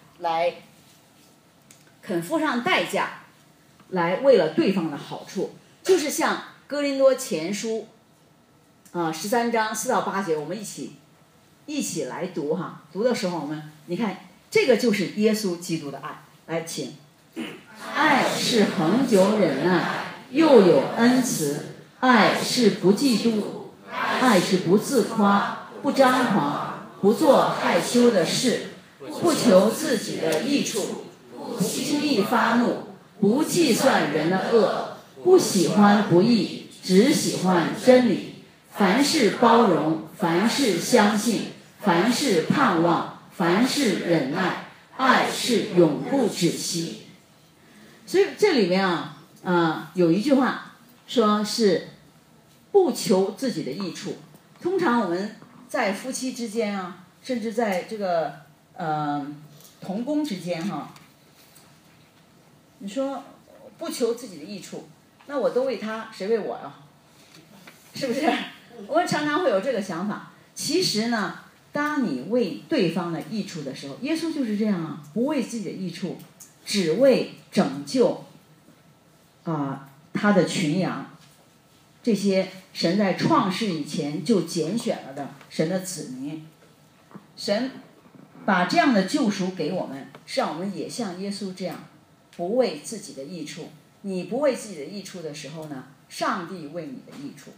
来为了对方的好处。就是像哥林多前书13章4到8节，我们一起来读哈。读的时候我们你看，这个就是耶稣基督的爱。来，请。爱是恒久忍耐，又有恩慈；爱是不嫉妒，爱是不自夸，不张狂，不做害羞的事，不求自己的益处，不轻易发怒，不计算人的恶，不喜欢不义，只喜欢真理。凡事包容，凡事相信，凡事盼望，凡事忍耐，爱是永不止息。所以这里面有一句话说是不求自己的益处。通常我们在夫妻之间甚至在这个同工之间你说不求自己的益处，那我都为他，谁为我呀？是不是？我们常常会有这个想法。其实呢，当你为对方的益处的时候，耶稣就是这样不为自己的益处，只为拯救他的群羊，这些神在创世以前就拣选了的神的子民。神把这样的救赎给我们，是让我们也像耶稣这样不为自己的益处。你不为自己的益处的时候呢，上帝为你的益处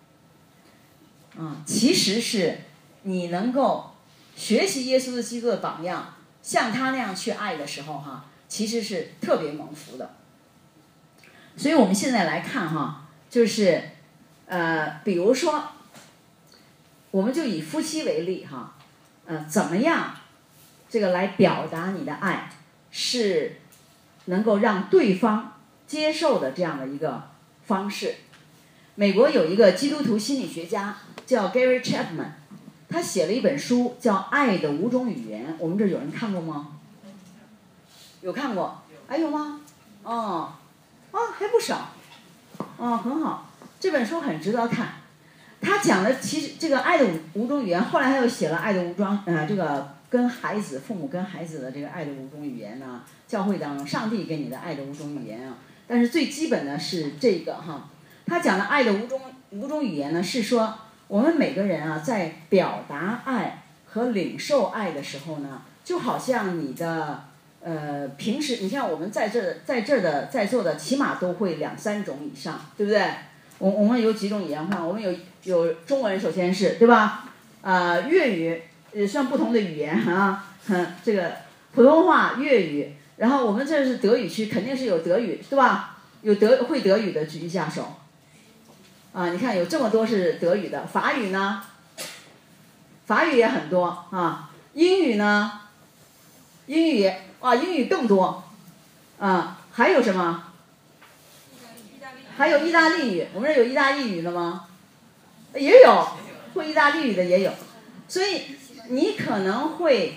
其实是你能够学习耶稣基督的榜样，像他那样去爱的时候其实是特别蒙福的。所以我们现在来看就是比如说我们就以夫妻为例哈，怎么样这个来表达你的爱是能够让对方接受的这样的一个方式。美国有一个基督徒心理学家叫 Gary Chapman， 他写了一本书叫《爱的5种语言》，我们这有人看过吗？有看过？还有吗？还不少，很好，这本书很值得看。他讲的其实这个爱的5种语言，后来他又写了爱的5种这个跟孩子父母跟孩子的这个爱的5种语言呢，教会当中上帝给你的爱的5种语言啊。但是最基本的是这个哈，他讲的爱的5种语言呢，是说我们每个人啊，在表达爱和领受爱的时候呢，就好像你的平时你看我们在座的起码都会2、3种以上，对不对？我们有几种语言？看我们有中文，首先是对吧？粤语算不同的语言啊，这个普通话、粤语，然后我们这是德语区，肯定是有德语，对吧？有会德语的举一下手。你看有这么多是德语的，法语呢？法语也很多啊。英语呢？英语更多还有什么？还有意大利语，我们这有意大利语的吗？也有，会意大利语的也有。所以你可能会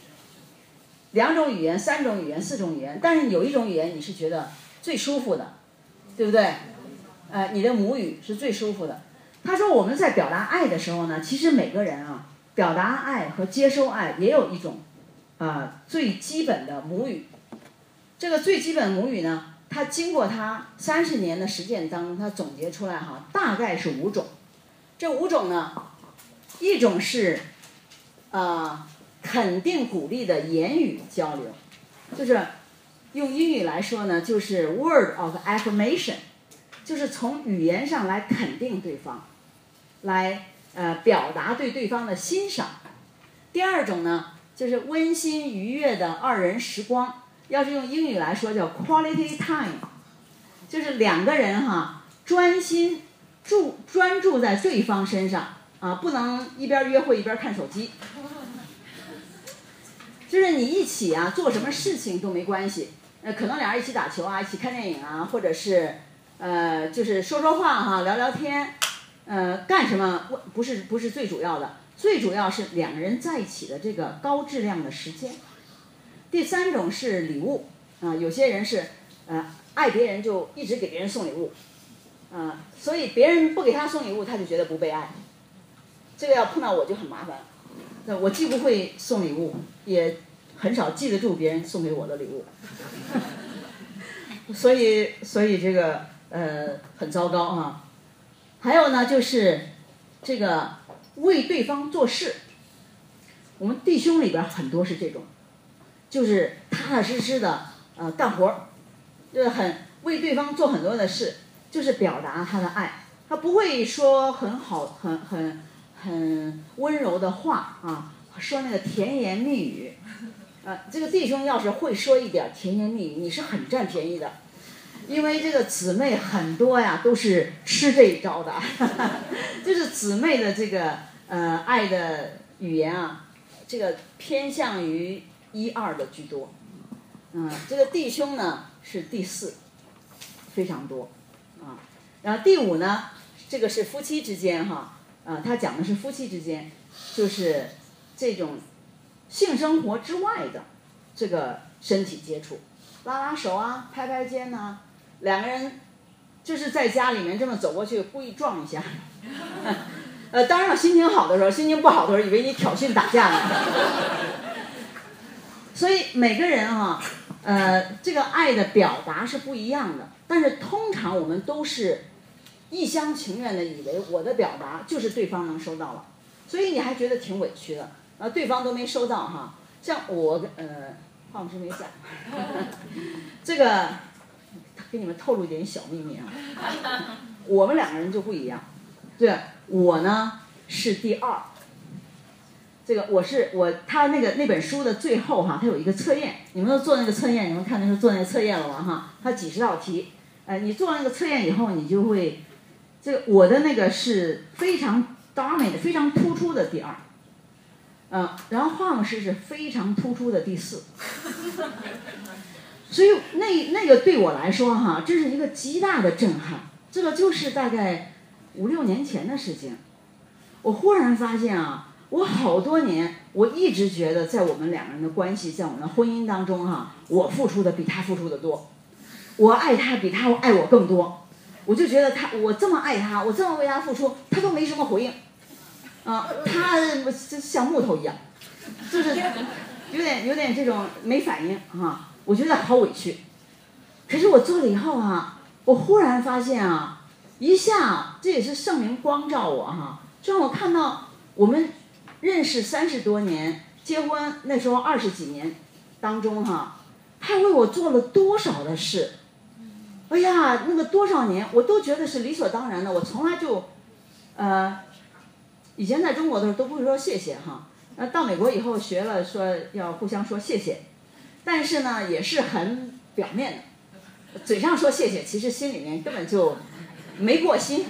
2种语言、3种语言、4种语言，但是有一种语言你是觉得最舒服的，对不对？你的母语是最舒服的。他说我们在表达爱的时候呢，其实每个人啊，表达爱和接收爱也有一种最基本的母语。这个最基本的母语呢，他经过他30年的实践当中，他总结出来哈，大概是5种。这5种呢，一种是肯定鼓励的言语交流，就是用英语来说呢，就是 word of affirmation， 就是从语言上来肯定对方，来表达对对方的欣赏。第2种呢，就是温馨愉悦的2人时光，要是用英语来说叫 quality time， 就是2个人专注在对方身上不能一边约会一边看手机。就是你一起做什么事情都没关系，可能俩人一起打球一起看电影或者是就是说话聊聊天，干什么不是最主要的，最主要是2个人在一起的这个高质量的时间。第3种是礼物有些人是爱别人就一直给别人送礼物所以别人不给他送礼物他就觉得不被爱。这个要碰到我就很麻烦，我既不会送礼物，也很少记得住别人送给我的礼物所以这个很糟糕还有呢，就是这个为对方做事。我们弟兄里边很多是这种，就是踏踏实实的干活，就是很为对方做很多的事，就是表达他的爱。他不会说很好很温柔的话说那个甜言蜜语这个弟兄要是会说一点甜言蜜语，你是很占便宜的，因为这个姊妹很多都是吃这一招的就是姊妹的这个爱的语言这个偏向于1、2的居多这个弟兄呢是第4，非常多然后第5呢，这个是夫妻之间他讲的是夫妻之间，就是这种性生活之外的这个身体接触，拉拉手拍拍肩2个人就是在家里面这么走过去故意撞一下当然心情好的时候，心情不好的时候以为你挑衅打架呢所以每个人这个爱的表达是不一样的，但是通常我们都是一厢情愿的以为我的表达就是对方能收到了，所以你还觉得挺委屈的对方都没收到像我化妆师没在这个给你们透露一点小秘密我们2个人就不一样。对，我呢是第2，这个他那本书的最后他有一个测验，你们都做那个测验，你们看那时候做那个测验了吗他几10道题你做那个测验以后，你就会这个我的那个是非常 dominant 非常突出的第二，然后华牧师是非常突出的第四，所以那个对我来说哈，这是一个极大的震撼。这个就是大概5、6年前的事情，我忽然发现啊，我好多年我一直觉得在我们两个人的关系，在我们的婚姻当中哈，我付出的比他付出的多，我爱他比他爱我更多，我就觉得我这么爱他，我这么为他付出，他都没什么回应，他像木头一样，就是有点这种没反应哈，我觉得好委屈。可是我做了以后啊，我忽然发现啊，一下这也是圣灵光照我哈，就让我看到我们认识30多年，结婚那时候20几年当中哈，他为我做了多少的事。哎呀，那个多少年我都觉得是理所当然的，我从来就以前在中国的时候都不会说谢谢哈，到美国以后学了说要互相说谢谢，但是呢也是很表面的，嘴上说谢谢，其实心里面根本就没过心。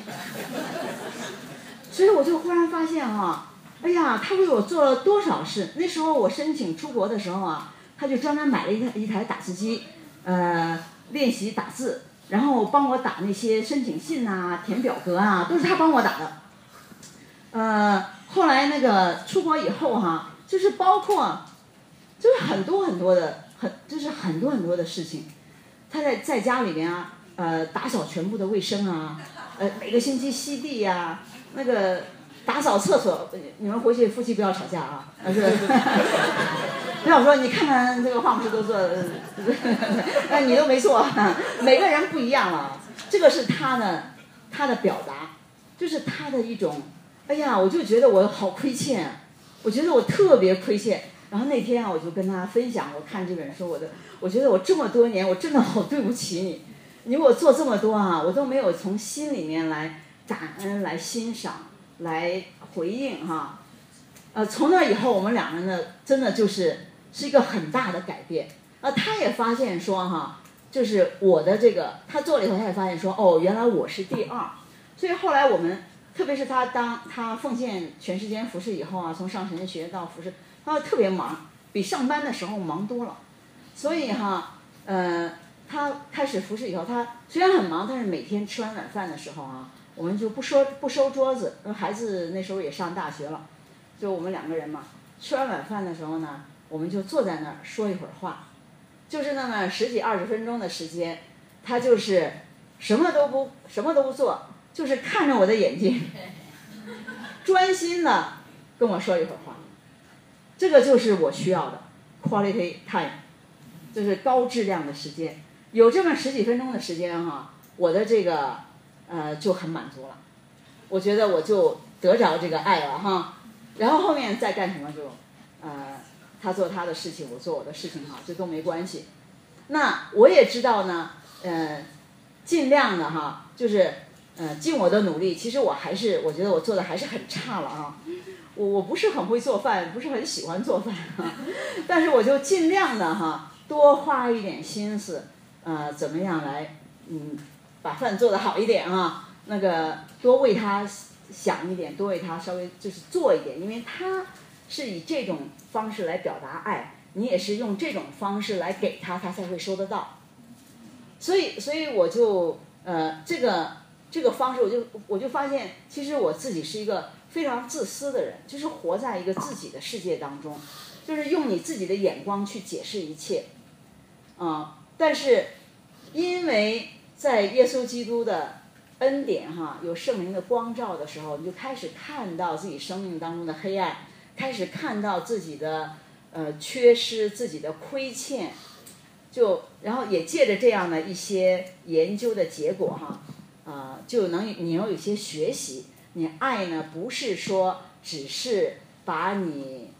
所以我就忽然发现哈，哎呀，他为我做了多少事。那时候我申请出国的时候啊，他就专门买了一台打字机，练习打字，然后帮我打那些申请信啊、填表格啊，都是他帮我打的。后来那个出国以后哈，就是包括，就是很多很多的事情，他在家里面啊，打扫全部的卫生啊，每个星期吸地呀，那个打扫厕所，你们回去夫妻不要吵架啊，不要说你看看这个华牧师都做，你都没做，每个人不一样了。这个是他的表达，就是他的一种，哎呀，我就觉得我好亏欠，我觉得我特别亏欠。然后那天啊，我就跟他分享，我看这本书，我觉得我这么多年，我真的好对不起你，你给我做这么多啊，我都没有从心里面来感恩、来欣赏、来回应哈。从那以后，我们两个人呢，真的是一个很大的改变。他也发现说哈，就是我的这个，他做了以后，他也发现说，哦，原来我是第二。所以后来我们，特别是当他奉献全时间服侍以后啊，从上神学到服侍，他特别忙，比上班的时候忙多了。所以哈，他开始服侍以后，他虽然很忙，但是每天吃完晚饭的时候啊，我们就不收桌子，孩子那时候也上大学了，就我们2个人嘛，吃完晚饭的时候呢，我们就坐在那儿说一会儿话，就是那么10几20分钟的时间，他就是什么都不做，就是看着我的眼睛，专心的跟我说一会儿话。这个就是我需要的 quality time， 就是高质量的时间。有这么10几分钟的时间哈，我的这个就很满足了。我觉得我就得着这个爱了哈。然后后面再干什么就他做他的事情，我做我的事情哈，这都没关系。那我也知道呢，尽量的哈，就是尽我的努力。其实我觉得我做的还是很差了啊。我不是很会做饭，不是很喜欢做饭哈，但是我就尽量的哈，多花一点心思，怎么样来把饭做得好一点啊，那个多为他想一点，多为他稍微就是做一点，因为他是以这种方式来表达爱，你也是用这种方式来给他，他才会收得到。所以我就这个方式，我就发现，其实我自己是一个非常自私的人，就是活在一个自己的世界当中，就是用你自己的眼光去解释一切，但是因为在耶稣基督的恩典哈，有圣灵的光照的时候，你就开始看到自己生命当中的黑暗，开始看到自己的缺失，自己的亏欠，然后也借着这样的一些研究的结果哈，你有一些学习。你爱呢，不是说只是把你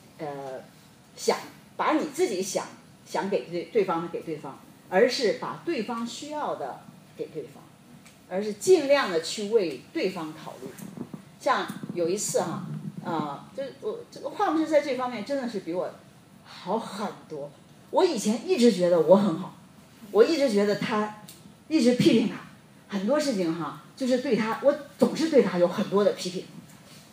把你自己想给对方的给对方，而是把对方需要的给对方，而是尽量的去为对方考虑。像有一次哈，这个华牧师在这方面真的是比我好很多。我以前一直觉得我很好，我一直觉得他一直批评他很多事情哈，就是对他，我总是对他有很多的批评。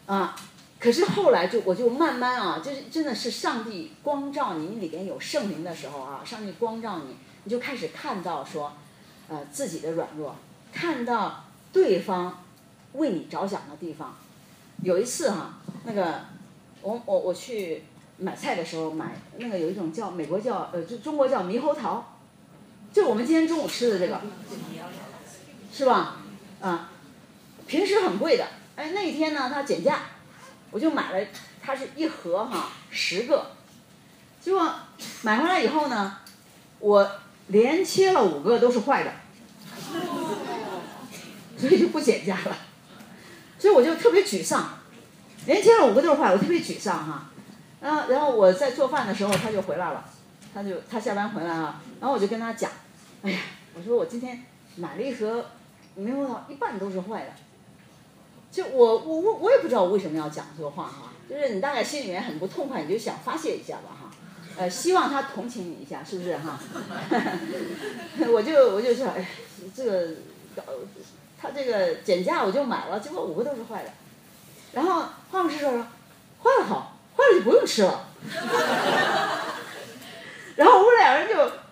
可是后来我就慢慢啊，就是真的是上帝光照你里边有圣灵的时候啊，上帝光照你，你就开始看到说，自己的软弱，看到对方为你着想的地方。有一次那个我去买菜的时候买那个有一种叫美国叫就中国叫猕猴桃，就我们今天中午吃的这个，是吧？平时很贵的，那一天呢它减价。我就买了，它是一盒10个，结果买回来以后呢，我连切了5个都是坏的，所以就不减价了，所以我就特别沮丧，连切了5个都是坏，我特别沮丧然后我在做饭的时候他就回来了，他下班回来然后我就跟他讲，哎呀，我说我今天买了一盒猕猴桃，一半都是坏的。就我也不知道我为什么要讲这个话就是你大概心里面很不痛快，你就想发泄一下吧希望他同情你一下，是不是我就说，哎，这个他这个减价我就买了，结果5个都是坏的。然后化工师说坏了好，坏了就不用吃了。然后我们俩人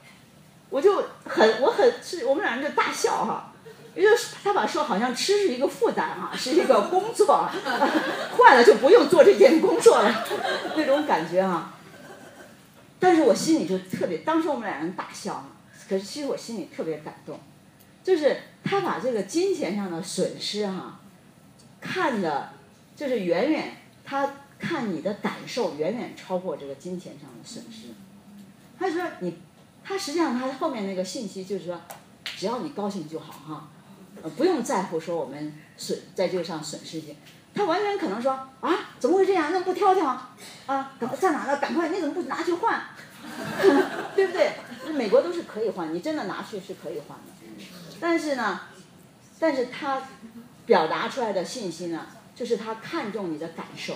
我们俩人就大笑因为他把说好像吃是一个负担是一个工作坏了就不用做这件工作了那种感觉但是我心里就特别，当时我们俩人大笑可是其实我心里特别感动，就是他把这个金钱上的损失看的，就是远远他看你的感受远远超过这个金钱上的损失。他说他实际上他后面那个信息就是说，只要你高兴就好不用在乎说我们在这个上损失些。他完全可能说怎么会这样？那不挑挑在哪了？赶快，你怎么不拿去换？对不对？美国都是可以换，你真的拿去是可以换的。但是他表达出来的信息呢，就是他看重你的感受，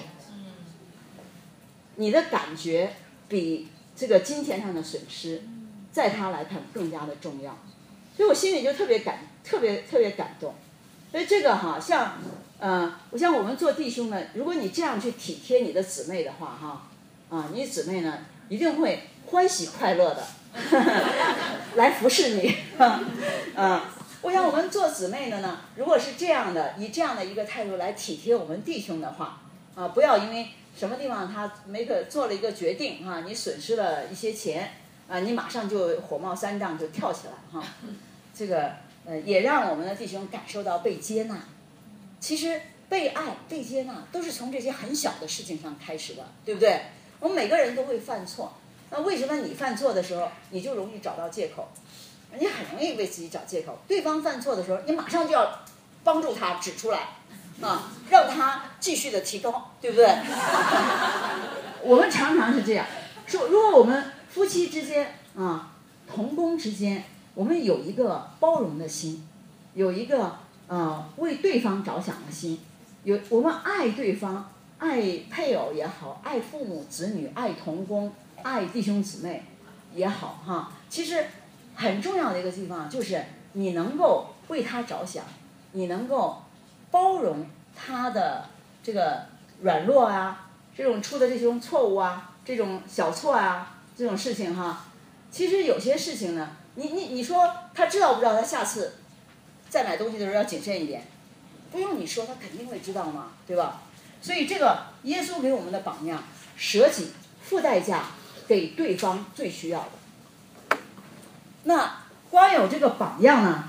你的感觉比这个金钱上的损失，在他来看更加的重要。所以我心里就特别感动。所以这个像我像我们做弟兄呢，如果你这样去体贴你的姊妹的话你姊妹呢一定会欢喜快乐的来服侍你我想我们做姊妹的呢，如果是这样的，以这样的一个态度来体贴我们弟兄的话不要因为什么地方他做了一个决定你损失了一些钱你马上就火冒三丈就跳起来这个也让我们的弟兄感受到被接纳。其实被爱被接纳都是从这些很小的事情上开始的，对不对？我们每个人都会犯错，那为什么你犯错的时候你就容易找到借口？你很容易为自己找借口。对方犯错的时候，你马上就要帮助他指出来让他继续的提高，对不对？我们常常是这样说，如果我们夫妻之间同工之间，我们有一个包容的心，有一个为对方着想的心，我们爱对方，爱配偶也好，爱父母子女，爱同工，爱弟兄姊妹也好其实很重要的一个地方就是你能够为他着想，你能够包容他的这个软弱这种出的这种错误这种小错这种事情其实有些事情呢，你说他知道不知道他下次再买东西的时候要谨慎一点？不用你说，他肯定会知道嘛，对吧？所以这个耶稣给我们的榜样，舍己付代价给对方最需要的。那光有这个榜样呢，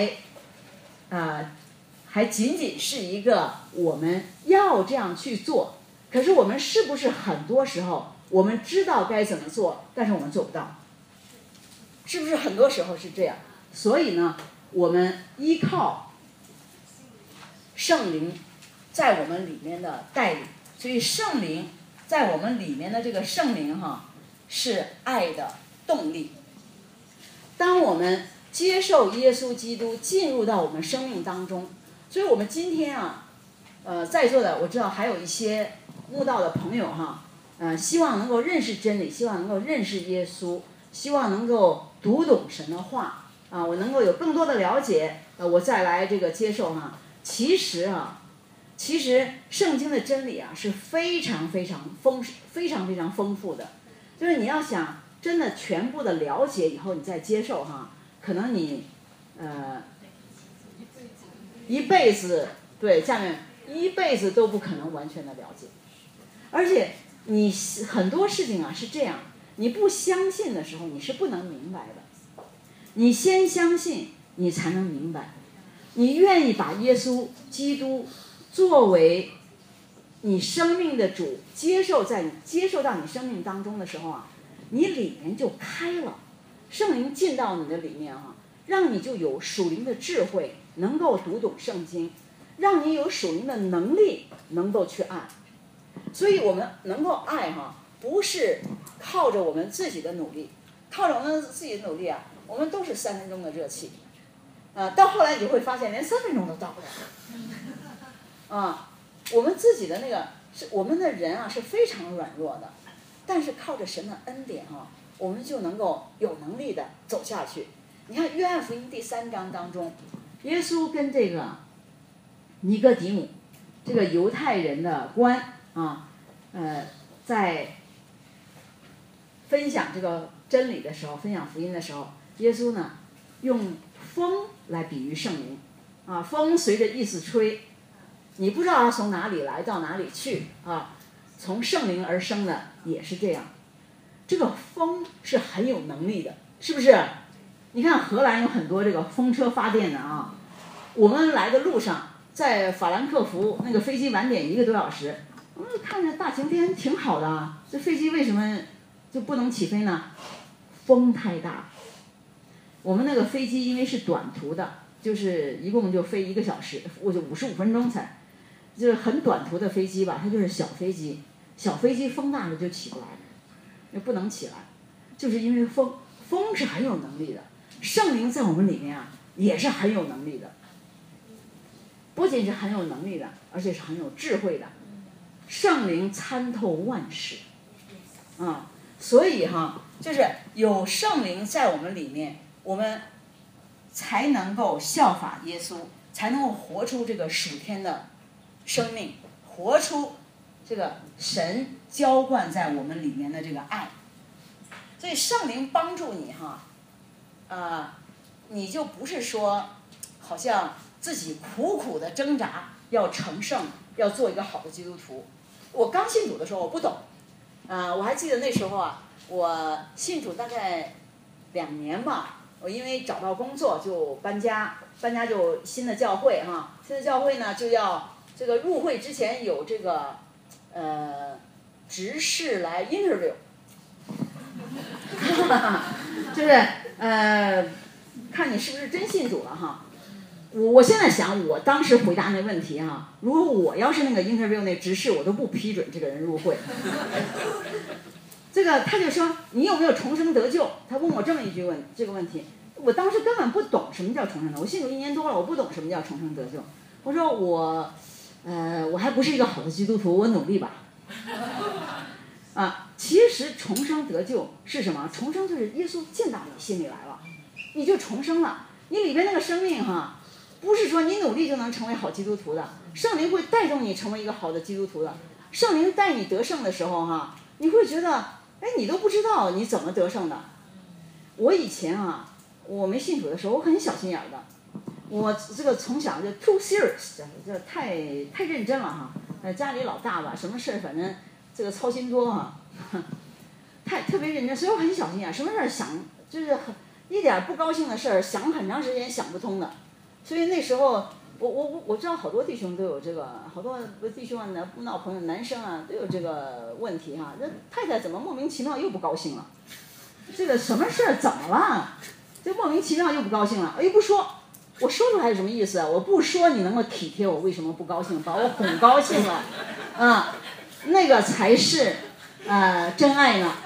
还仅仅是一个我们要这样去做，可是我们是不是很多时候我们知道该怎么做，但是我们做不到？是不是很多时候是这样？所以呢，我们依靠圣灵在我们里面的带领，所以圣灵在我们里面的这个圣灵是爱的动力。当我们接受耶稣基督进入到我们生命当中，所以我们今天在座的我知道还有一些慕道的朋友希望能够认识真理，希望能够认识耶稣，希望能够读懂神的话我能够有更多的了解我再来这个接受其实其实圣经的真理啊是非常非常丰富的，就是你要想真的全部的了解以后，你再接受哈，可能你一辈子对下面一辈子都不可能完全的了解，而且你很多事情啊是这样，你不相信的时候你是不能明白的，你先相信你才能明白。你愿意把耶稣基督作为你生命的主，接受到你生命当中的时候啊，你里面就开了，圣灵进到你的里面啊，让你就有属灵的智慧，能够读懂圣经，让你有属灵的能力，能够去爱。所以我们能够爱哈，不是靠着我们自己的努力，靠着我们自己的努力啊，我们都是3分钟的热气。到后来你就会发现连3分钟都到不了。我们自己的那个我们的人啊是非常软弱的，但是靠着神的恩典啊，我们就能够有能力的走下去。你看约翰福音第3章当中，耶稣跟这个尼哥底母这个犹太人的官啊，在分享这个真理的时候，分享福音的时候，耶稣呢用风来比喻圣灵啊，风随着意思吹，你不知道它从哪里来到哪里去啊，从圣灵而生的也是这样。这个风是很有能力的，是不是？你看荷兰有很多这个风车发电的啊，我们来的路上在法兰克福那个飞机晚点1个多小时，我们看着大晴天挺好的啊，这飞机为什么就不能起飞呢？风太大。我们那个飞机因为是短途的，就是一共就飞1个小时，我就55分钟才，就是很短途的飞机吧，它就是小飞机，小飞机风大了就起不来，就不能起来，就是因为风是很有能力的，圣灵在我们里面啊也是很有能力的，不仅是很有能力的，而且是很有智慧的，圣灵参透万事，所以哈，就是有圣灵在我们里面，我们才能够效法耶稣，才能够活出这个属天的生命，活出这个神浇灌在我们里面的这个爱。所以圣灵帮助你哈，你就不是说好像自己苦苦的挣扎要成圣，要做一个好的基督徒。我刚信主的时候我不懂，我还记得那时候啊，我信主大概2年吧，我因为找到工作就搬家就新的教会哈，新的教会呢就要这个入会之前有这个执事来 interview， 就是看你是不是真信主了哈。我现在想，我当时回答那问题哈，如果我要是那个 interview 那执事，我都不批准这个人入会。这个他就说你有没有重生得救？他问我这么一句这个问题，我当时根本不懂什么叫重生得，我信主1年多了，我不懂什么叫重生得救。我说我还不是一个好的基督徒，我努力吧。其实重生得救是什么？重生就是耶稣进到你心里来了，你就重生了。你里边那个生命哈，不是说你努力就能成为好基督徒的，圣灵会带动你成为一个好的基督徒的。圣灵带你得胜的时候哈，你会觉得你都不知道你怎么得胜的。我以前我没信主的时候，我很小心眼的，我这个从小就 too serious， 这太认真了哈。家里老大吧，什么事反正这个操心多哈，特别认真，所以我很小心眼，什么事想就是一点不高兴的事想很长时间想不通的。所以那时候我知道好多弟兄都有这个，好多弟兄闹朋友男生都有这个问题哈。这太太怎么莫名其妙又不高兴了？这个什么事怎么了？这莫名其妙又不高兴了，又不说，我说出来是什么意思？我不说你能够体贴我为什么不高兴，把我哄高兴了，那个才是真爱呢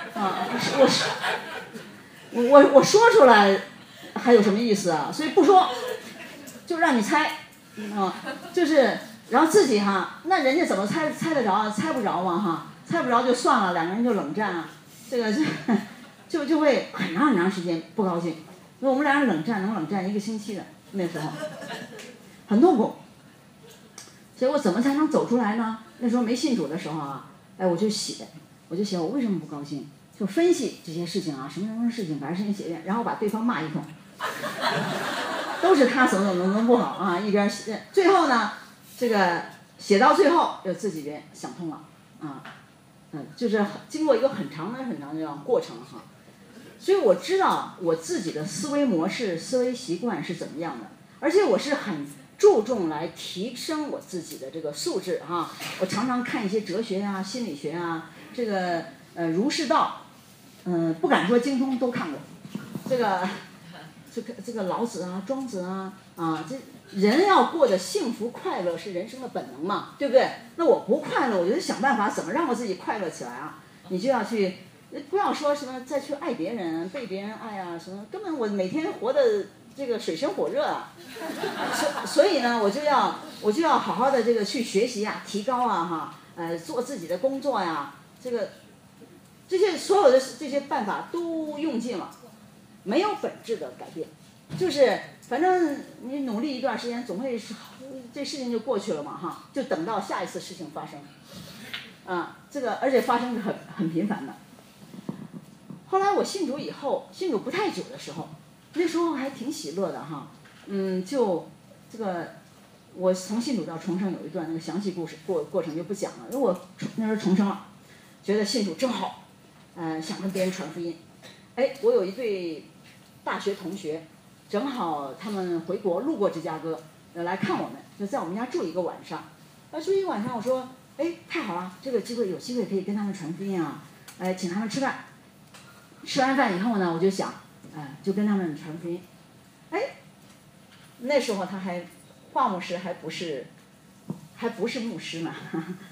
我说出来还有什么意思啊？所以不说，就让你猜，就是然后自己那人家怎么猜得着？猜不着嘛猜不着就算了，2个人就冷战这个就会很长时间不高兴。因为我们俩人冷战能冷战1个星期的，那时候很痛苦。 所以我怎么才能走出来呢？那时候没信主的时候啊，哎，我就写我为什么不高兴，就分析这些事情啊，什么事情，把这事情写一遍，然后把对方骂一通，都是他怎么不好啊，一边写，最后呢，这个写到最后就自己边想通了啊，就是经过一个很长的这样过程哈。所以我知道我自己的思维模式、思维习惯是怎么样的，而且我是很注重来提升我自己的这个素质哈。我常常看一些哲学啊、心理学啊，这个儒释道，不敢说精通都看过，这个老子啊、庄子啊，这人要过得幸福快乐是人生的本能嘛，对不对？那我不快乐，我就想办法怎么让我自己快乐起来啊。你就要去。不要说什么再去爱别人、被别人爱啊，什么根本我每天活的这个水深火热啊，所以呢，我就要好好的这个去学习啊，提高啊哈，做自己的工作呀，这些所有的这些办法都用尽了，没有本质的改变，就是反正你努力一段时间，总会这事情就过去了嘛哈，就等到下一次事情发生，这个而且发生是很频繁的。后来我信主以后，信主不太久的时候，那时候还挺喜乐的哈，就这个我从信主到重生有一段那个详细故事过程就不讲了，因为我那时候重生了，觉得信主真好，想跟别人传福音。哎，我有一对大学同学，正好他们回国路过芝加哥，来看我们，就在我们家住一个晚上。住一晚上，我说，哎，太好了，这个有机会可以跟他们传福音啊，请他们吃饭。吃完饭以后呢，我就想，就跟他们传福音。哎，那时候华牧师还不是牧师嘛，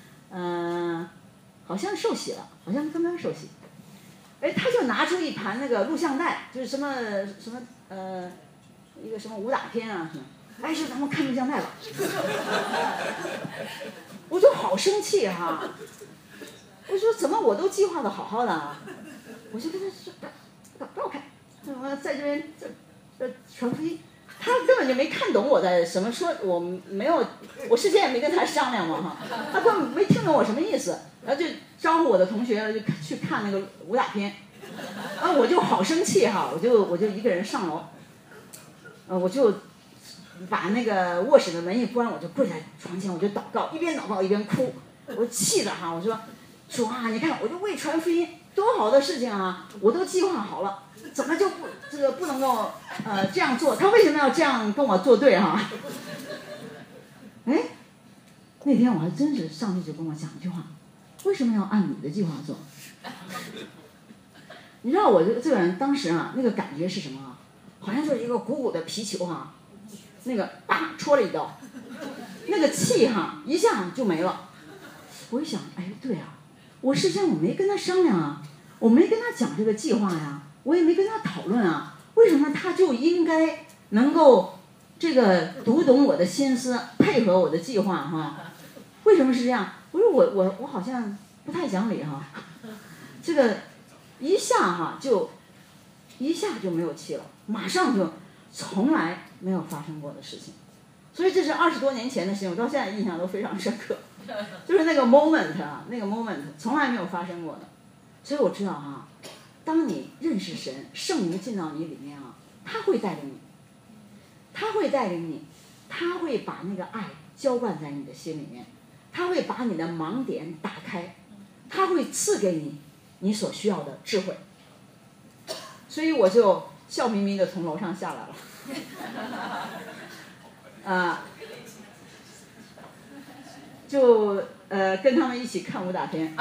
好像受洗了，好像刚刚受洗。哎，他就拿出一盘那个录像带，就是什么一个什么武打片啊什么，哎，说咱们看录像带吧。我就好生气哈，我说怎么我都计划的好好的啊。我就跟他说，不要看，我在这边传福音，他根本就没看懂我在什么说，我事先也没跟他商量嘛哈，他根本没听懂我什么意思，然后就招呼我的同学就去看那个武打片，我就好生气哈，我就一个人上楼，我就把那个卧室的门一关，我就跪在床前，我就祷告，一边祷告一边哭，我气的哈，我说主啊，你看我就为传福音。多好的事情啊！我都计划好了，怎么就不能够这样做？他为什么要这样跟我作对哈？哎，那天我还真是上帝就跟我讲一句话：为什么要按你的计划做？你知道我这个人当时啊，那个感觉是什么啊？好像就是一个鼓鼓的皮球哈，那个叭戳了一刀，那个气哈一下就没了。我一想，哎，对啊。我事先我没跟他商量啊，我没跟他讲这个计划呀，我也没跟他讨论啊，为什么他就应该能够这个读懂我的心思，配合我的计划哈？为什么是这样？我说我好像不太讲理哈，这个一下就没有气了，马上就从来没有发生过的事情，所以这是20多年前的事情，我到现在印象都非常深刻。就是那个 moment 从来没有发生过的，所以我知道当你认识神，圣灵进到你里面他会带领你，他会把那个爱浇灌在你的心里面，他会把你的盲点打开，他会赐给你所需要的智慧，所以我就笑眯眯的从楼上下来了，就跟他们一起看武打片。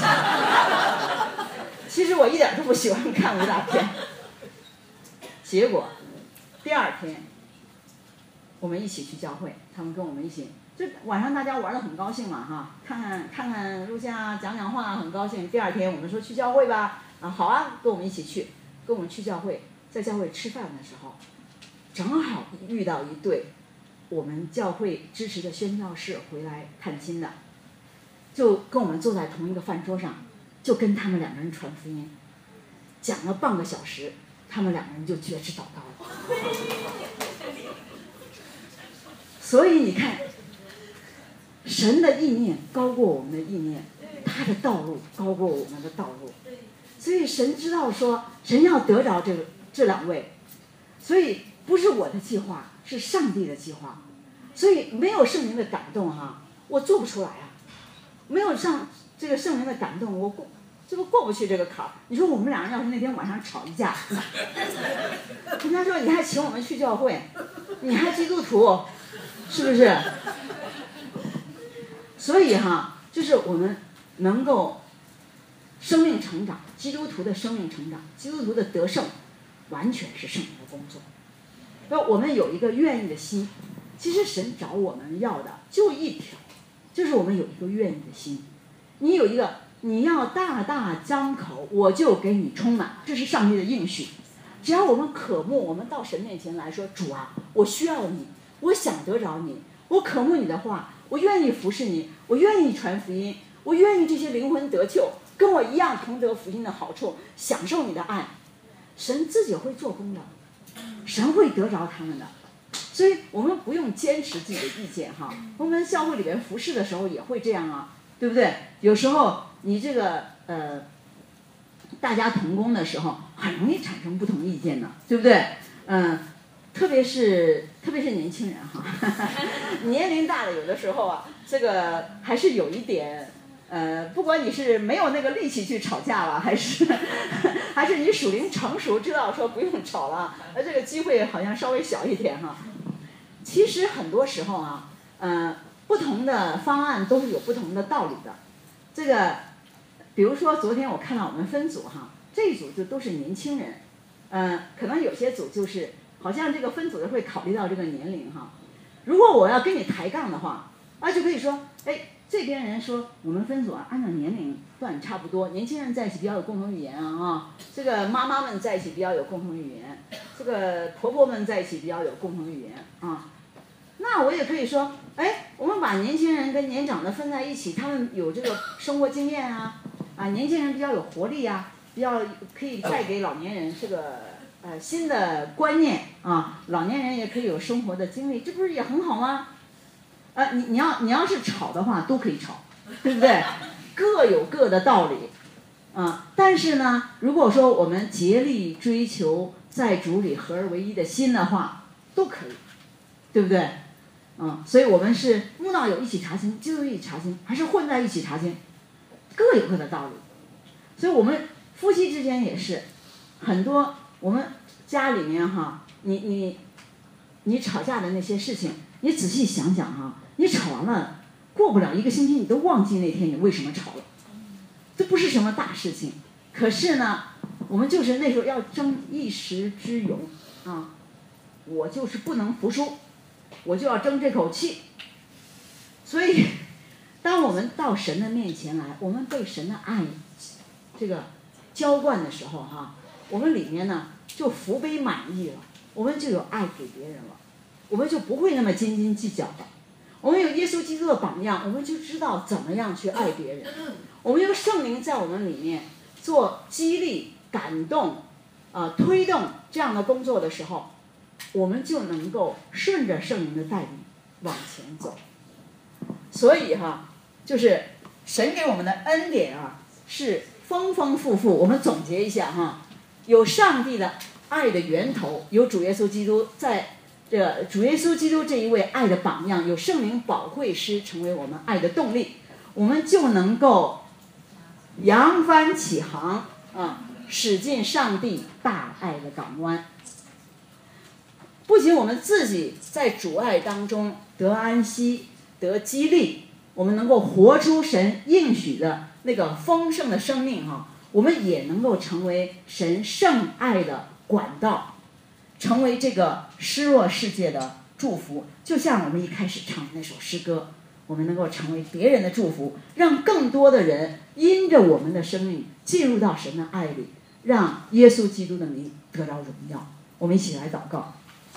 其实我一点都不喜欢看武打片。结果第2天我们一起去教会，他们跟我们一起，就晚上大家玩得很高兴嘛看看录像，讲话很高兴。第2天我们说去教会吧，好啊，跟我们一起去，跟我们去教会，在教会吃饭的时候，正好遇到一对我们教会支持的宣教士回来探亲的，就跟我们坐在同一个饭桌上，就跟他们2个人传福音，讲了半个小时，他们2个人就决志祷告了。所以你看， 神的意念高过我们的意念，他的道路高过我们的道路。所以神知道说，神要得着这两位，所以不是我的计划，是上帝的计划。所以没有圣灵的感动我做不出来啊。没有这个圣灵的感动，我这不过不去这个坎儿。你说我们俩人要是那天晚上吵一架，人家说你还请我们去教会，你还基督徒，是不是？所以就是我们能够生命成长，基督徒的生命成长，基督徒的得胜，完全是圣灵的工作。那我们有一个愿意的心，其实神找我们要的就一条，就是我们有一个愿意的心。你有一个，你要大大张口，我就给你充满，这是上帝的应许。只要我们渴慕，我们到神面前来说，主啊，我需要你，我想得着你，我渴慕你的话，我愿意服侍你，我愿意传福音，我愿意这些灵魂得救，跟我一样同得福音的好处，享受你的爱。神自己会做工的，神会得着他们的。所以我们不用坚持自己的意见我们教会里边服侍的时候也会这样对不对？有时候你这个大家同工的时候，很容易产生不同意见的，对不对？特别是年轻人年龄大了，有的时候这个还是有一点不管你是没有那个力气去吵架了，还是你属灵成熟，知道说不用吵了，这个机会好像稍微小一点其实很多时候不同的方案都是有不同的道理的。这个比如说昨天我看到我们分组这一组就都是年轻人，可能有些组就是好像这个分组的会考虑到这个年龄如果我要跟你抬杠的话就可以说，这边人说我们分组按照年龄段差不多，年轻人在一起比较有共同语言这个妈妈们在一起比较有共同语言，这个婆婆们在一起比较有共同语言那我也可以说，我们把年轻人跟年长的分在一起，他们有这个生活经验年轻人比较有活力比较可以带给老年人这个新的观念老年人也可以有生活的经历，这不是也很好吗？你要是吵的话都可以吵，对不对？各有各的道理但是呢，如果说我们竭力追求在主里合而为一的心的话，都可以，对不对？所以我们是慕道友一起查经，基督一起查经，还是混在一起查经，各有各的道理。所以我们夫妻之间也是，很多我们家里面你吵架的那些事情，你仔细想想你吵完了，过不了一个星期，你都忘记那天你为什么吵了，这不是什么大事情。可是呢，我们就是那时候要争一时之勇我就是不能服输，我就要争这口气。所以当我们到神的面前来，我们被神的爱这个浇灌的时候我们里面呢就福杯满溢了，我们就有爱给别人了，我们就不会那么斤斤计较了。我们有耶稣基督的榜样，我们就知道怎么样去爱别人。我们有圣灵在我们里面做激励、感动推动这样的工作的时候，我们就能够顺着圣灵的带领往前走。所以就是神给我们的恩典是丰丰富富。我们总结一下有上帝的爱的源头，有主耶稣基督，在这主耶稣基督这一位爱的榜样，有圣灵保惠师成为我们爱的动力，我们就能够扬帆起航驶进上帝大爱的港湾。不仅我们自己在主爱当中得安息得激励，我们能够活出神应许的那个丰盛的生命我们也能够成为神圣爱的管道，成为这个失落世界的祝福。就像我们一开始唱的那首诗歌，我们能够成为别人的祝福，让更多的人因着我们的生命进入到神的爱里，让耶稣基督的名得到荣耀。我们一起来祷告。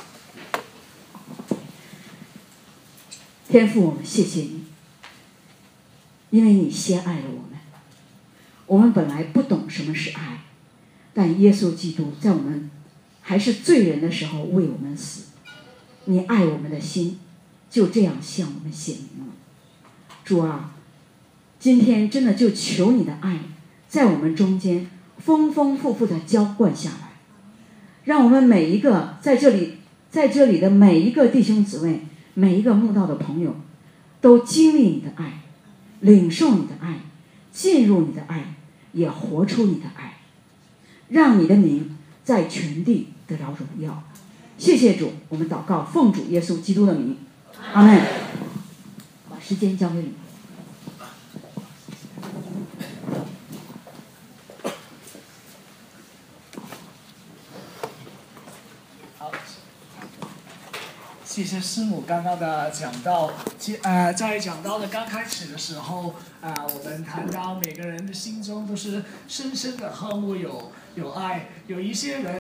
天父，我们谢谢你，因为你先爱了我们。我们本来不懂什么是爱，但耶稣基督在我们还是罪人的时候为我们死，你爱我们的心就这样向我们显明了。 主啊，今天真的就求你的爱在我们中间丰丰富富的浇灌下来，让我们每一个在这里的每一个弟兄姊妹，每一个慕道的朋友，都经历你的爱，领受你的爱，进入你的爱，也活出你的爱，让你的名在全地得着荣耀。谢谢主，我们祷告，奉主耶稣基督的名，阿们。把时间交给你。 好，谢谢师母刚刚的讲道。在讲道的刚开始的时候，我们谈到每个人的心中都是深深的恨恶有爱，有一些人。